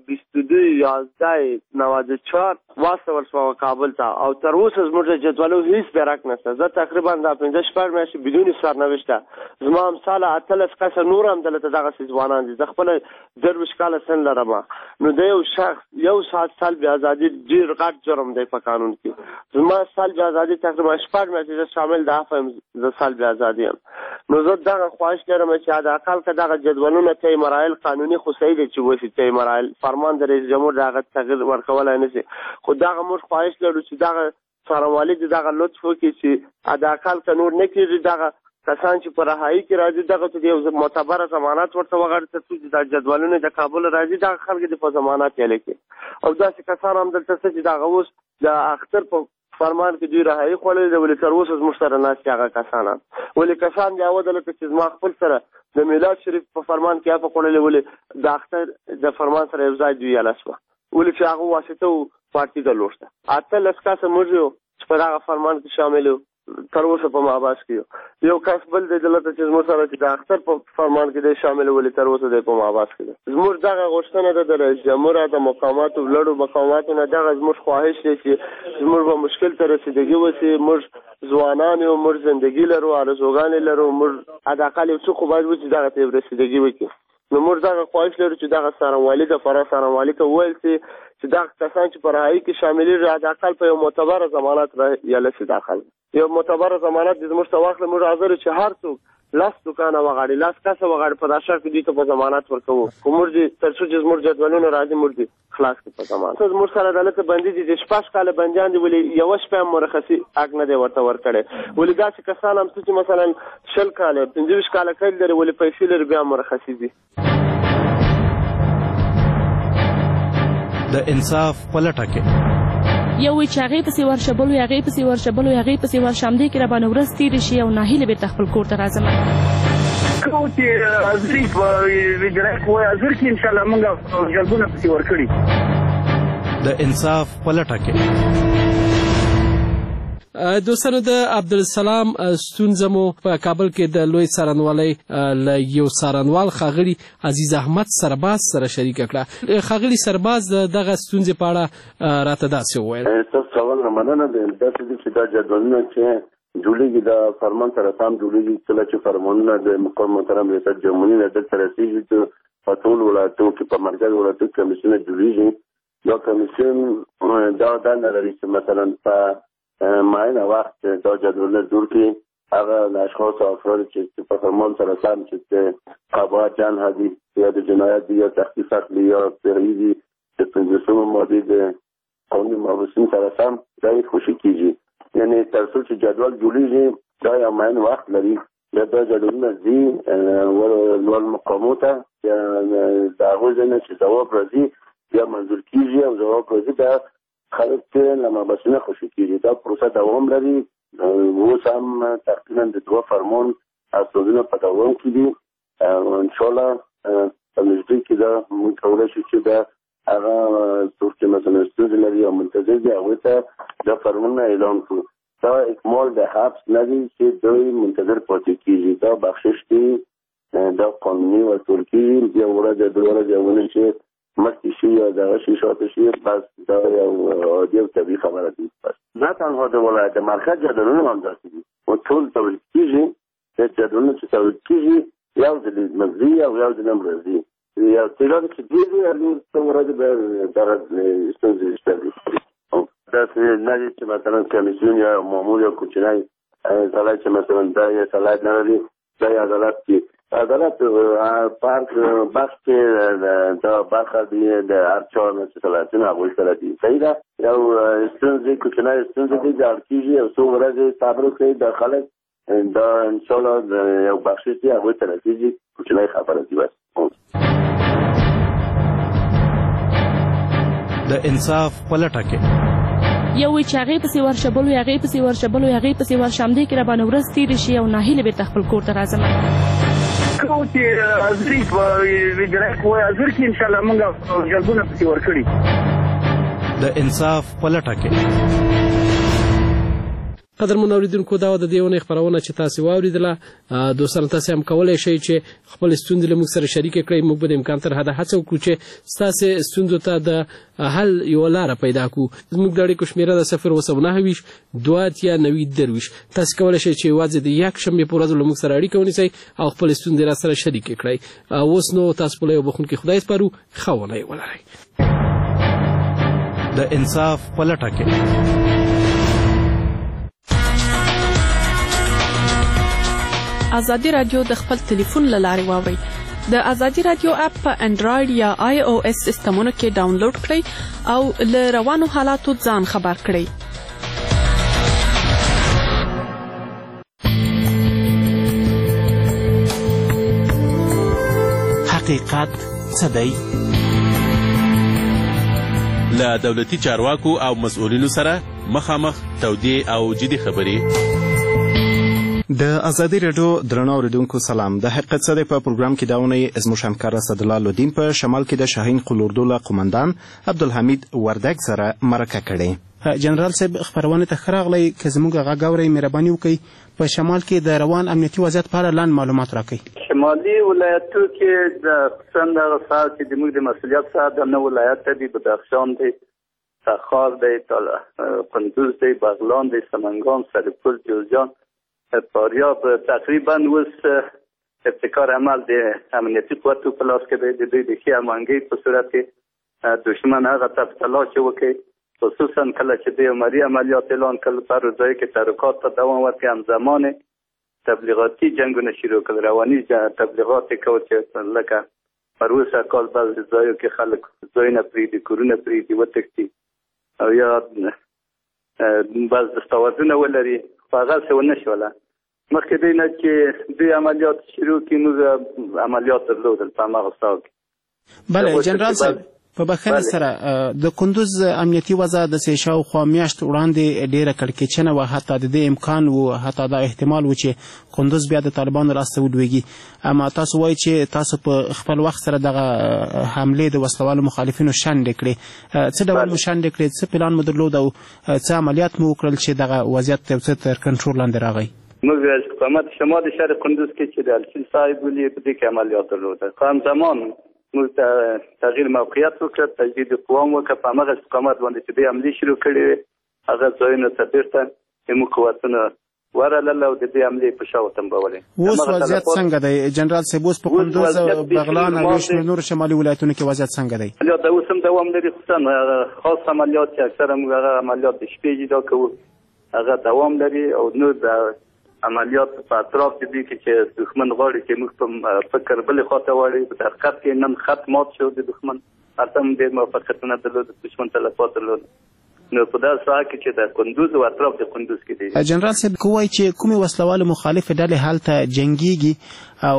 22/11/94 واستول شوه کابل ته او تر اوسه زموږ جدولو هیڅ درک نشته. زه تقریبا د 15 میاشتې بدون سرنوشت ده. زما امثاله 18 کسه نور هم دلته دغسې ځوانان دي. زه خپله 23 کاله سن لرم. نو د یو شخص یو ساعت سلب ازادي ډېر غټ جرم دی په قانون کې. زما سلب ازادي تقریبا 6 میاشتې شامل د عفو زه سلب ازادي یم. نو زه دغه خواهش لرم چې حداقل که دغه جدولونه ته مراحل قانوني خو صحیح دی چې وشي ته مراحل فرمان د رئیس جمهور دغه تغییر ورکولی نه شي. خو دغه موږ خواهش لرو چې دغه څارنوالي د دغه لطف وکړي چې حداقل که نور نه کېږي دغه کسان چې په رهایي کې راځي دغه ته یو معتبره ضمانت ورته وغواړي تر څو چې دا جدولونه د کابل راځي دغه خلک دې په ضمانت یې لیکي. او داسې کسان هم دلته شته چې دغه اوس د اختر په فرمان کې دوی رهایي خوړلې ده، ولې تر اوسه زموږ سره ناست دي هغه کسان. ولې کسان دي هغه دلته چې زما خپل سره د میلاد شریف په فرمان کې عفو خوړلې، ولې د اختر د فرمان سره یو ځای 2 شوه، ولې چې هغه واسطه و پارټي درلوده. 18 کسه موږ یو چې په دغه فرمان کې شامل یو تر اوسه په محبس کې یو کس بل دی دلته چې زموږ سره چې د اختر په فرمان کې دی شامل ولې تر اوسه دی په محبس کې دی. زموږ دغه غوښتنه ده د رئیس جمهور د مقاماتو لوړو مقاماتو نه دغه زموږ خواهش دی چې زموږ به مشکل ته رسیدګي وشي. موږ ځوانان یو، موږ زندګي لرو، آرزوګانې لرو، موږ حداقل یو څه خو باید وشي دغه ته رسیدګي وکړي. نو موږ دغه خواهش لرو چې دغه څارنوالي د فراه څارنوالي ته وویل شي چې دغه کسان چې په رهایي کې شاملېږي حداقل په یو معتبره ضمانت رایله شي داخل. یو معتبره ضمانت دې زموږ ته واخلي. موږ حاضر چې هر څوک 10 دکانه وغواړي، 10 کسه وغواړي په داشر کې دوی ته په ضمانت ورکوو. خو موږ دې تر څو چې زموږ جدولونه راځي موږ دې خلاص کړي په ضمانت. زموږ سره دلته بندي دي چې 6 کاله بندیان دي، ولې یوه شپه هم مرخصي حق نه دی ورته ورکړی. ولې داسې کسان هم چې مثلا 20 کاله 25 کاله قید لري، ولې پیسې لري بیا مرخصي دي. د انصاف په لټه کې یو وی چې هغې پسې ورشه بل وی هغې پسې ورشه بل وی هغې پسې ورشه همدې کې راباندې ورځ تېرې شي او ناهیلې بېرته خپل کور ته راځم کوم چې حاضري په ویجرایک وایي حاضر کې انشاءالله موږ جلبونه پسې ورکړي د انصاف په لټه کې دوستانو د عبدالسلام ستونزه مو په کابل کې د لوی څارنوالۍ له یو څارنوال ښاغلي عزیز احمد سرباز سره شریکه کړه. ښاغلي سرباز د دغه ستونزې په اړه راته داسې وویل. تاسو سوال مننه ده داسې دي چې دا جدولونه چې جوړېږي د فرمان سره سم جوړېږي کله چې فرمانونه د مقام محترم ریاست جمهوري نه دلته رسېږي چې په ټولو ولایتونو کې په مرکز ولایتونو کې کمیسیونه جوړېږي. دا کمیسیون دا دنده لري چې مثلا په معینه وخت دا جدولونه جوړ کړي هغه اشخاص او افراد چې په فرمان سره سم چې قباحت جنح دي یا د جنایت دي یا تخفیف اخلي یا پیروي دي د 15 ماده د قانون مبحثین سره سم دا خوشي کیږي. یعنی تر څو چې جدول جوړیږي دا یو معین وخت لري دا جدولونه دي ول مقامات یا د هغه ځنه چې جواب راځي یا منظور کیږي او جواب راځي دا خلک ته لمبسونه خوشي کیږي. دا پروسه دوام لري اوس هم تقریبا د 2 فرمان اساسونه په دوام کې دي ان شاء الله په نږدې کې دا موږ کولای شو چې دا هغه څوک چې مثلا ستونزې لري او منتظر دي هغوی ته دا فرمانونه اعلان کړو. دا اکمال د حبس نه دي چې دوی منتظر پاتې کیږي. دا بخشش دی دا قانوني ورکول کیږي یو ورځ دوه ورځې ونه چې مخکې شي یا دغه شي شاته شي بس دا یو عادي او طبیعي خبره ده. بس نه تنها د ولایت مرکز جدولونه هم داسې دي او ټول تولید کیږي د جدولونه چې تولید کیږي یو د مزي او یو د نمرزي یا تعداد چې دی یعنی څومره د درجه ستونزې شته دا نه دي چې مثلا کمیسیون یا مامور یا کوچنی ځای چې مثلا دا یې صلاحیت نه لري دا عدالت کې عدالت پارک بخش کې دا برخه دی د هر چا نه صلاحیتونه هغوی سره دي. صحیح ده یو ستونزې کوچنی ستونزې دي جوړ کیږي او څو ورځې صبر کوي د خلک دا ان شاء الله یو بخش دی هغوی ته رسیږي کوچنی خبره دی. بس د انصاف په لټه کې یو وی چې هغې پسې ورشه بل وی هغې پسې ورشه بل وی هغې پسې ورشه همدې کې راباندې ورځ تېرې شي او ناهیلې بېرته خپل کور ته راځم کوم چې حاضري په ویجرایک وایي حاضر کې انشاءالله موږ جلبونه پسې ورکړي د انصاف په لټه کې. قدرمن اوریدونکو دا د دې اونۍ خپرونه چې تاسې واوریدله دوستانو تاسې هم کولی شئ چې خپل ستونزې له موږ سره شریکې کړئ. موږ به د امکان تر حده هڅه وکړو چې ستاسې ستونزو ته د حل یوه لاره پیدا کړو. زموږ د اړیکو شمېره د 02920 تاسې کولی شئ چې یوازې د یکشنبې په ورځو له موږ سره اړیکه ونیسئ او خپل ستونزې را سره شریکې کړئ. اوس نو تاسو په له یو بخښونکي خدای سپارو ښه اونۍ ولرئ. د انصاف په لټه کې ازادي رادیو د خپل ټلیفون له لارې واورئ. د ازادي رادیو اپ په انډراید یا آی او اس سیسټمونو کې ډاونلوډ کړئ او له روانو حالاتو ځان خبر کړئ. حقیقت څه دی؟ له دولتي چارواکو او مسؤلینو سره مخامخ تودې او جدي خبرې. د ازادي رادیو درنو اوریدونکو سلام. د حقیقت څه دی په پروګرام کې دا اونۍ زموږ همکار اسدالله لودین په شمال کې د شاهین قلوردو له قومندان عبدالحمید وردګ سره مرکه کړې. جنرال صاحب خبرونه ته ښه راغلی که زموږ غږ اورئ مهرباني وکړئ په شمال کې د روان امنیتي وضعیت په اړه لاندې معلومات راکړئ. شمالي ولایتو کې د خصوصا دغه ساحه چې زموږ د مسؤلیت ساحه د 9 ولایت دی بدخشان دی تخار دی کندوز دی بغلان دی سمنگان سرپل جوزجان فاریاب تقریبا اوس ابتکار عمل د امنیتي قوتو په لاس کې دی. د دوی د ښې امانګۍ په صورت کې دشمن هغه ته په تلاش وکړي خصوصا کله چې د عمري عملیات اعلان کړل په ځای کې تحرکات ته دوام ورکړي همزمان تبلیغاتي جنگونه شروع کړل. رواني تبلیغات یې کول چې لکه پر اوسه کال بعضې ځایو کې خلک ځایونه پرېږدي کورونه پرېږدي وتښتي او یا بعض دستاوردونه ولري خو هغسې ونه شوله. مخکې دی نه چې دوی عملیات شروع کړي موږ عملیات درلودل په هماغه ساحه کې. بله جنرال صاحب په بخښنه سره د کندوز امنیتي وضع د شاوخوا میاشت وړاندې ډیره کړکېچنه وه، حتی د دې امکان و، حتی دا احتمال و چې کندوز بیا د طالبانو لاسته ولویږي. اما تاسو وایئ چې تاسو په خپل وخت سره دغه حملې د وسلوالو مخالفینو شنډې کړې. څه ډول مو شنډې کړې؟ څه پلان مو درلود او څه عملیات مو وکړل چې دغه وضعیت یو څه تر کنټرول لاندې راغی؟ موږ استقامت شمال شهر کندوز کې چې د الفیل صاحب ولي په دې کې عملیات درلوده. همزمان موږ تغییر موقعیت وکړ، تجدید قوام وکړ، په همغه استقامت باندې چې دوی حملې شروع کړې وې هغه ځایونو ته بېرته زموږ قوتونه ورغلل او د دې حملې په شا وتنبولې. اوس وضعیت څنګه دی جنرال صاحب؟ اوس په کندوز او بغلان او نور شمالي ولایتونو کې وضعیت څنګه دی؟ عملیات اوس هم دوام لري، خصوصا خاص عملیات چې اکثره موږ هغه عملیات د شپې اجرا کوو هغه دوام لري، او نور د عملیات په اطراف دي کې چې دښمن غواړي چې موږ په فکر بلې خواته واړي. په حقیقت کې نن خط مات شو د دښمن، هلته هم ډېر موفقیتونه درلود، دښمن تلفات درلود. نو په داسې ساحه کې چې د کندوز او اطراف د کندوز کې دي. جنرال صاحب که وایي چې کومې وسلوالو مخالفې ډلې هلته جنګیږي او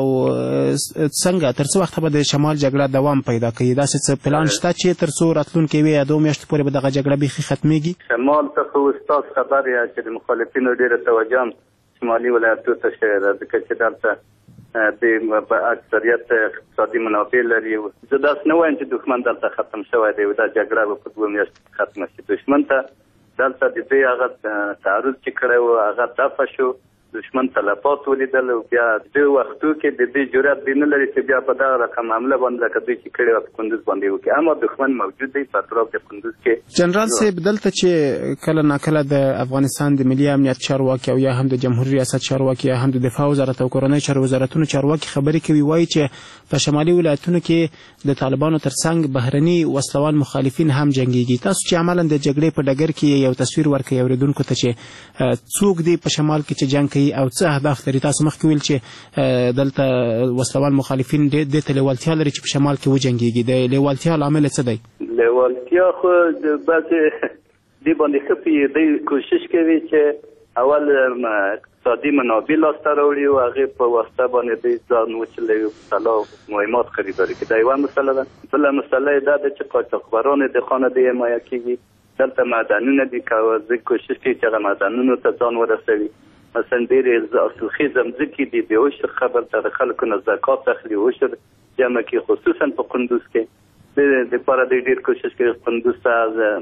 څنګه تر څه وخته به د شمال جګړه دوام پیدا کوي؟ داسې څه پلان شته چې تر څو راتلونکې یوې یا 2 میاشتو پورې به دغه جګړه بیخي ختمیږي؟ شمال ته خو ستاسو خبر یې چې د مخالفینو ډېره توجه شمالي ولایتونو ته شوې ده، ځکه چې دلته د اکثریت اقتصادي منابع لري. زه داسې نه وایم چې دښمن دلته ختم شوی دی، دا جګړه به په 2 میاشتو ختمه شي. دښمن ته دلته د دوی هغه تعرض چې کړی و هغه دفع شو، دښمن تلفات ولیدل، او بیا د وختو کې د دې جرأت دی نه لري چې بیا په دغه رقم حمله باندې لکه دوی چې کړې وه په کندوز باندې وکړي. اما دښمن موجود دی په اطراف د کندوز کې. جنرال صاحب دلته چې کله ناکله د افغانستان د ملي امنیت چارواکي او یا هم د جمهوریت ریاست چارواکي یا هم د دفاع وزارت او کورنۍ چارو وزارتونو چارواکي خبرې کوي، وایي چې په شمالي ولایتونو کې د طالبانو ترڅنګ بهرني وسلوال مخالفین هم جنګیږي. تاسو چې عملاً د جګړې په ډګر کې یو تصویر ورکوي اوریدونکو ته چې څوک دی په شمال کې چې جنګ کوي او څه اهداف لري؟ تاسو مخکې ویل چې دلته وسلوال مخالفین دې ته لیوالتیا لري چې په شمال کې وجنګیږي. د لیوالتیا لامل څه دی؟ لیوالتیا خو بعضې دې باندې ښه پوهېدی کوشش کوي چې اول اقتصادي منابع لاسته راوړي او هغې په واسطه باندې دوی ځان وچلوي، سلاح مهمات خریداري کړي. دا یوه مسله ده. بله مسله یې دا ده چې قاچاقبران د خانه دې حمایه کېږي. دلته معدنونه دي که دوی کوشش کوي چې هغه معدنونو ته ځان ورسوي. مثلا ډېرې حاصلخیزه مځکې دي، د عشر خبر ته د خلکو نه زکات اخلي، عشر جمع کړي، خصوصا په کندوز کې. د دپاره دوی ډېر کوشش کوي کندوز ته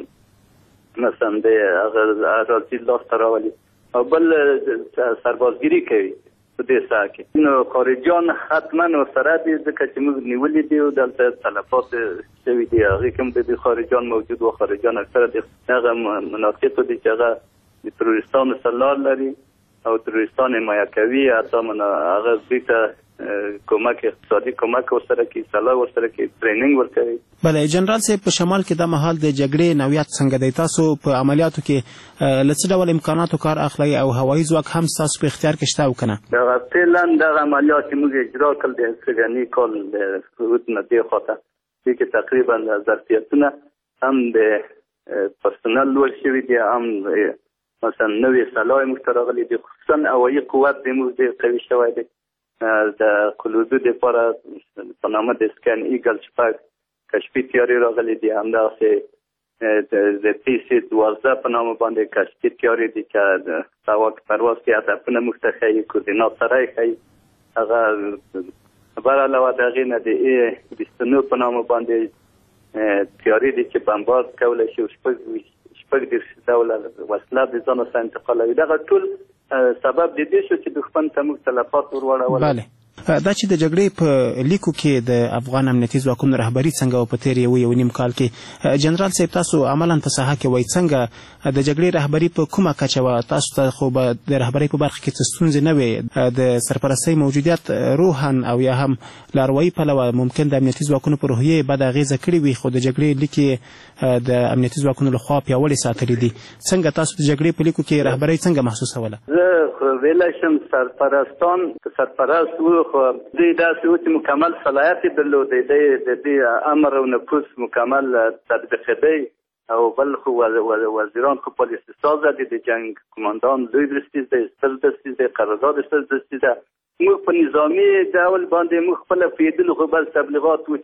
مثلا د هغه اراضي لاسته راولي، او بل سربازګیري کوي په دې ساحه کې. نو خارجیان حتما ورسره دي، ځکه چې موږ نیولي دي او دلته تلفات شوي دي. هغې کې هم د خارجیان موجود و. خارجیان اکثره د هغه مناطقو دي چې هغه د تروریستانو سره لار لري او تروریستان حمایه کوي، حتی هغه دوی ته کمک اقتصادي کمک ورسره کوي، سلاح ورسره کوي، ټریننګ ورکوي. بله جنرال صاحب په شمال کې دا مهال د جګړې نوعیت څنګه دی؟ تاسو په عملیاتو کې له څه ډول امکاناتو کار اخلئ او هوایي ځواک هم ستاسو په اختیار کې شته او که نه؟ دغه فعلا دغه عملیات چې موږ اجرا کړل د سږني کال د حدود نه دې خواته دې کې تقریبا ظرفیتونه هم د پرسنل لوړ شوي دي، هم مثلا نوې سلاح موږ ته راغلي دي، خصوصا هوایي قوت د موږ ډېر قوي شوی دی. د قلوزو دپاره په نامه د سکین ایګل 6 کشفي تیارې راغلي دي، همدغسې د PC-12 په نامه باندې کشفي تیارې دي چې د هوا پرواز کې هدفونه موږ ته ښیي، کوردینات سره یې ښیي. هغه بر علاوه د هغې نه د A-29 په نامه باندې تیارې دي چې بمبارد کولی شي، 6 ډوله وسله د ځانو سره انتقالوي. دغه ټول سبب د دې شو چې دښمن ته موږ تلفات ور واړول. بله دا چې د جګړې په لیکو کې د افغان امنیتي ځواکونو رهبري څنګه و په تېر یو نیم کال کې جنرال صاحب تاسو عملاً په ساحه کې وایي څنګه د جګړې رهبري په کومه کچه وه؟ تاسو ته خو به د رهبرۍ په برخه کې څه ستونزې نه وې، د سرپرستۍ موجودیت روحاً او یا هم له اروايي پلوه ممکن د امنیتي ځواکونو په روحیې بده اغېزه کړې وي، خو د جګړې لیک د امنیتي ځواکونو لخوا پیاوړې ساتلې دي. څنګه تاسو د جګړې په لیکو کې رهبرۍ څنګه محسوسوله؟ زه ویلی شم سرپرستان سرپرست و، خو دوی داسې و چې مکمل صلاحیت یې درلودی، د دې امر او نفوذ مکمل تطبیقېدی. او بل خو وزیران خو پالیسي سازه دي، د جنګ کماندان لوی درستیز دی، ستر درستیز دی، قرارداد ستر درستیز ده. موږ په نظامي ډول باندې موږ خپله پوهېدلو، خو بل تبلیغات و چې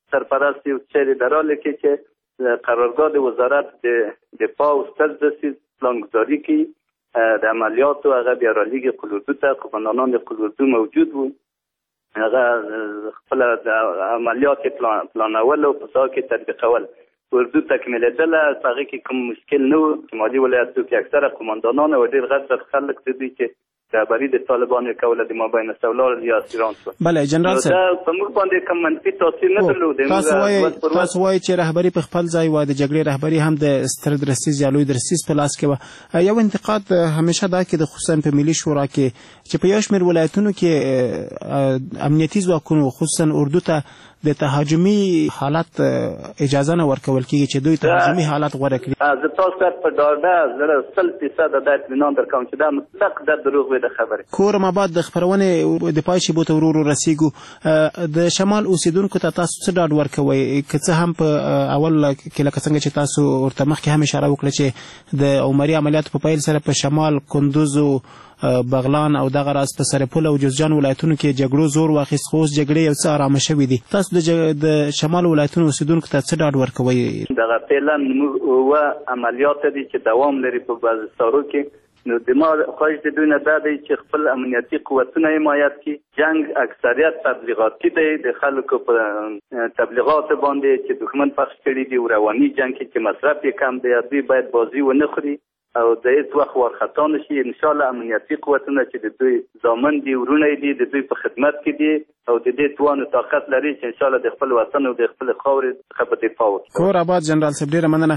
سرپرست یو چیرې در حالی که قرارگاه د وزارت دفاع و ستر دستیز پلانگذاری کی د عملیات و هغه بیا رالیگ قلوردو ته قماندانان قلوردو موجود و هغه خپل عملیات پلانول او په ساحه کې تطبیقول اردو تکمیلېدله په هغې کې کوم مشکل نه و شمالي ولایتو کې اکثره قماندانان او ډېر غټ خلک د دوی چې رهبري د طالبانو کوله د مابین السولار یا اسیران شو بله جنرال صاحب دا په موږ باندې کوم منفي تاثیر نه درلود تاسو وایئ چې رهبري په خپل ځای وه د جګړې رهبري هم د ستر درستیز یا لوی درستیز په لاس کې وه یو انتقاد همیشه دا کې د خصوصا په ملي شورا کې چې په یو شمېر ولایتونو کې امنیتي ځواکونو خصوصا اردو ته د تهاجمي حالت اجازه نه ورکول کېږي چې دوی تهاجمي حالت غوره کړي زه تاسو ته په ډاډه زره 100% د اطمینان درکوم چې دا مطلق د دروغ وي د خبرې کورم آباد د خپرونې د پای شیبو ته ورو رسیږو د شمال اوسیدونکو ته تاسو څه ډاډ ورکوئ که څه هم په اول کې لکه څنګه چې تاسو ورته مخکې هم اشاره وکړه چې د عمري عملیاتو په پیل سره په شمال کندوز او بغلان او دغه راز په سرپل او جوزجان ولایتونو کې جګړو زور واخیست خو اوس جګړې یو څه ارامه شوې دي تاسو د شمال ولایتونو اوسیدونکو ته څه ډاډ ورکوئ دغه پلان و عملیات دي چې دوام لري په بعض سارو کې نو د ما خواهش د دوی نه دا دی چې خپل امنیتي قوتونه حمایت کړي جنگ اکثریت تبلیغاتي دی د خلکو په تبلیغات باندې چې دښمن پخش کړي دي رواني جنگ کې چې مصرف یې کم دی دوی باید بازی ونه خوري او د هیڅ وخت وارخطا نشي ان شاء الله امنیتي قوتونه چې د دوی ضامن دي ورونه دي د دوی په خدمت کې دي او د دې توان او طاقت لري چې ان شاء الله د خپل وطن او د خپل خاورې څخه په دفاع وکړي کور آباد جنرال صاحب ډیره مننه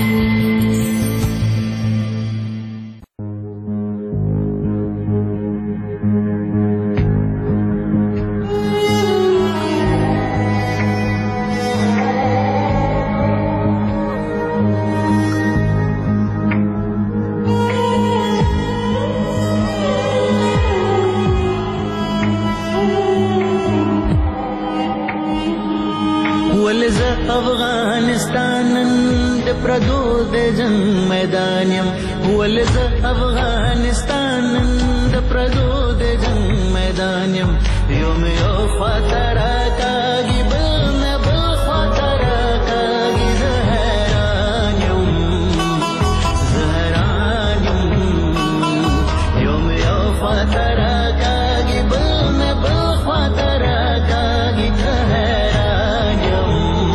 افغانستان د پردو د جنگ میدان یم ولې افغانستان د پردو د جنگ میدان یم یو خواته راکاږي بل نه بل خواته راکاږي زه حیران یم یو خواته راکاږي بل نه بل خواته راکاږي زه حیران یم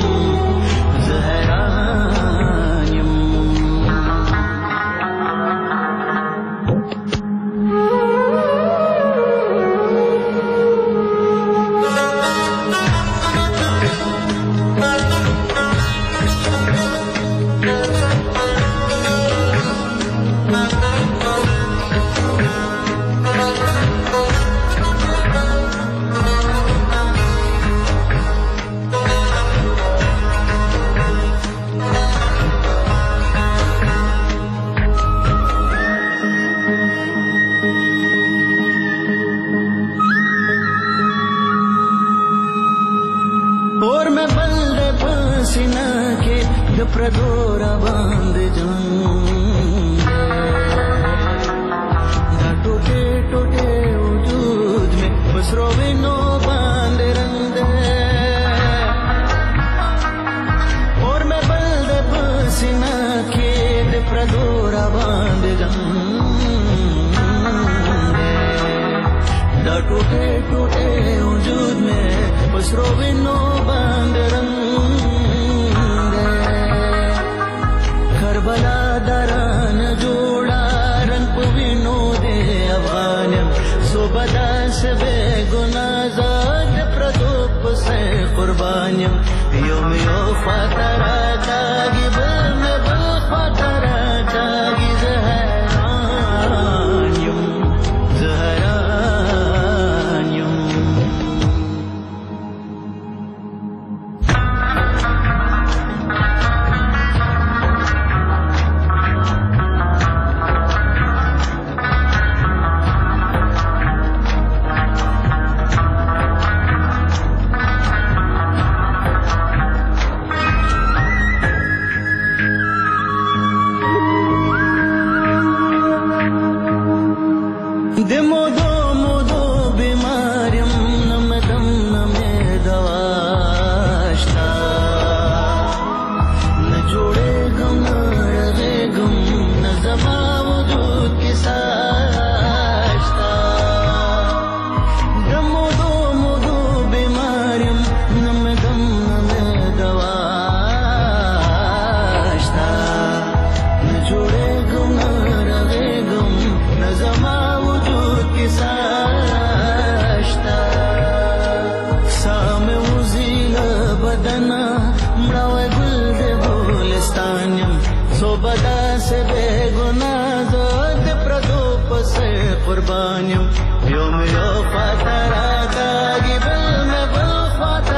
پردورا باندې جان دا ټوټه ټوټه وجود میں بسرو وینو باندې رنگ اور میں بل د پسینا کې د پردورا باندې جان دا ټوټه ټوټه وجود میں بسرو وینو باندې رنگ کربلا دران جوړا رنگ پوینو دے افغانم صوبدا سے بے گناہ زاد پردوپ سے قربانیم یو خاطرہ کاگی بل میں بل خاطرہ کاگی زہران یم داسې بې ګناه زه د پردو پسې قربان یم یو مې یو خواته راکاږي بل مې بل خواته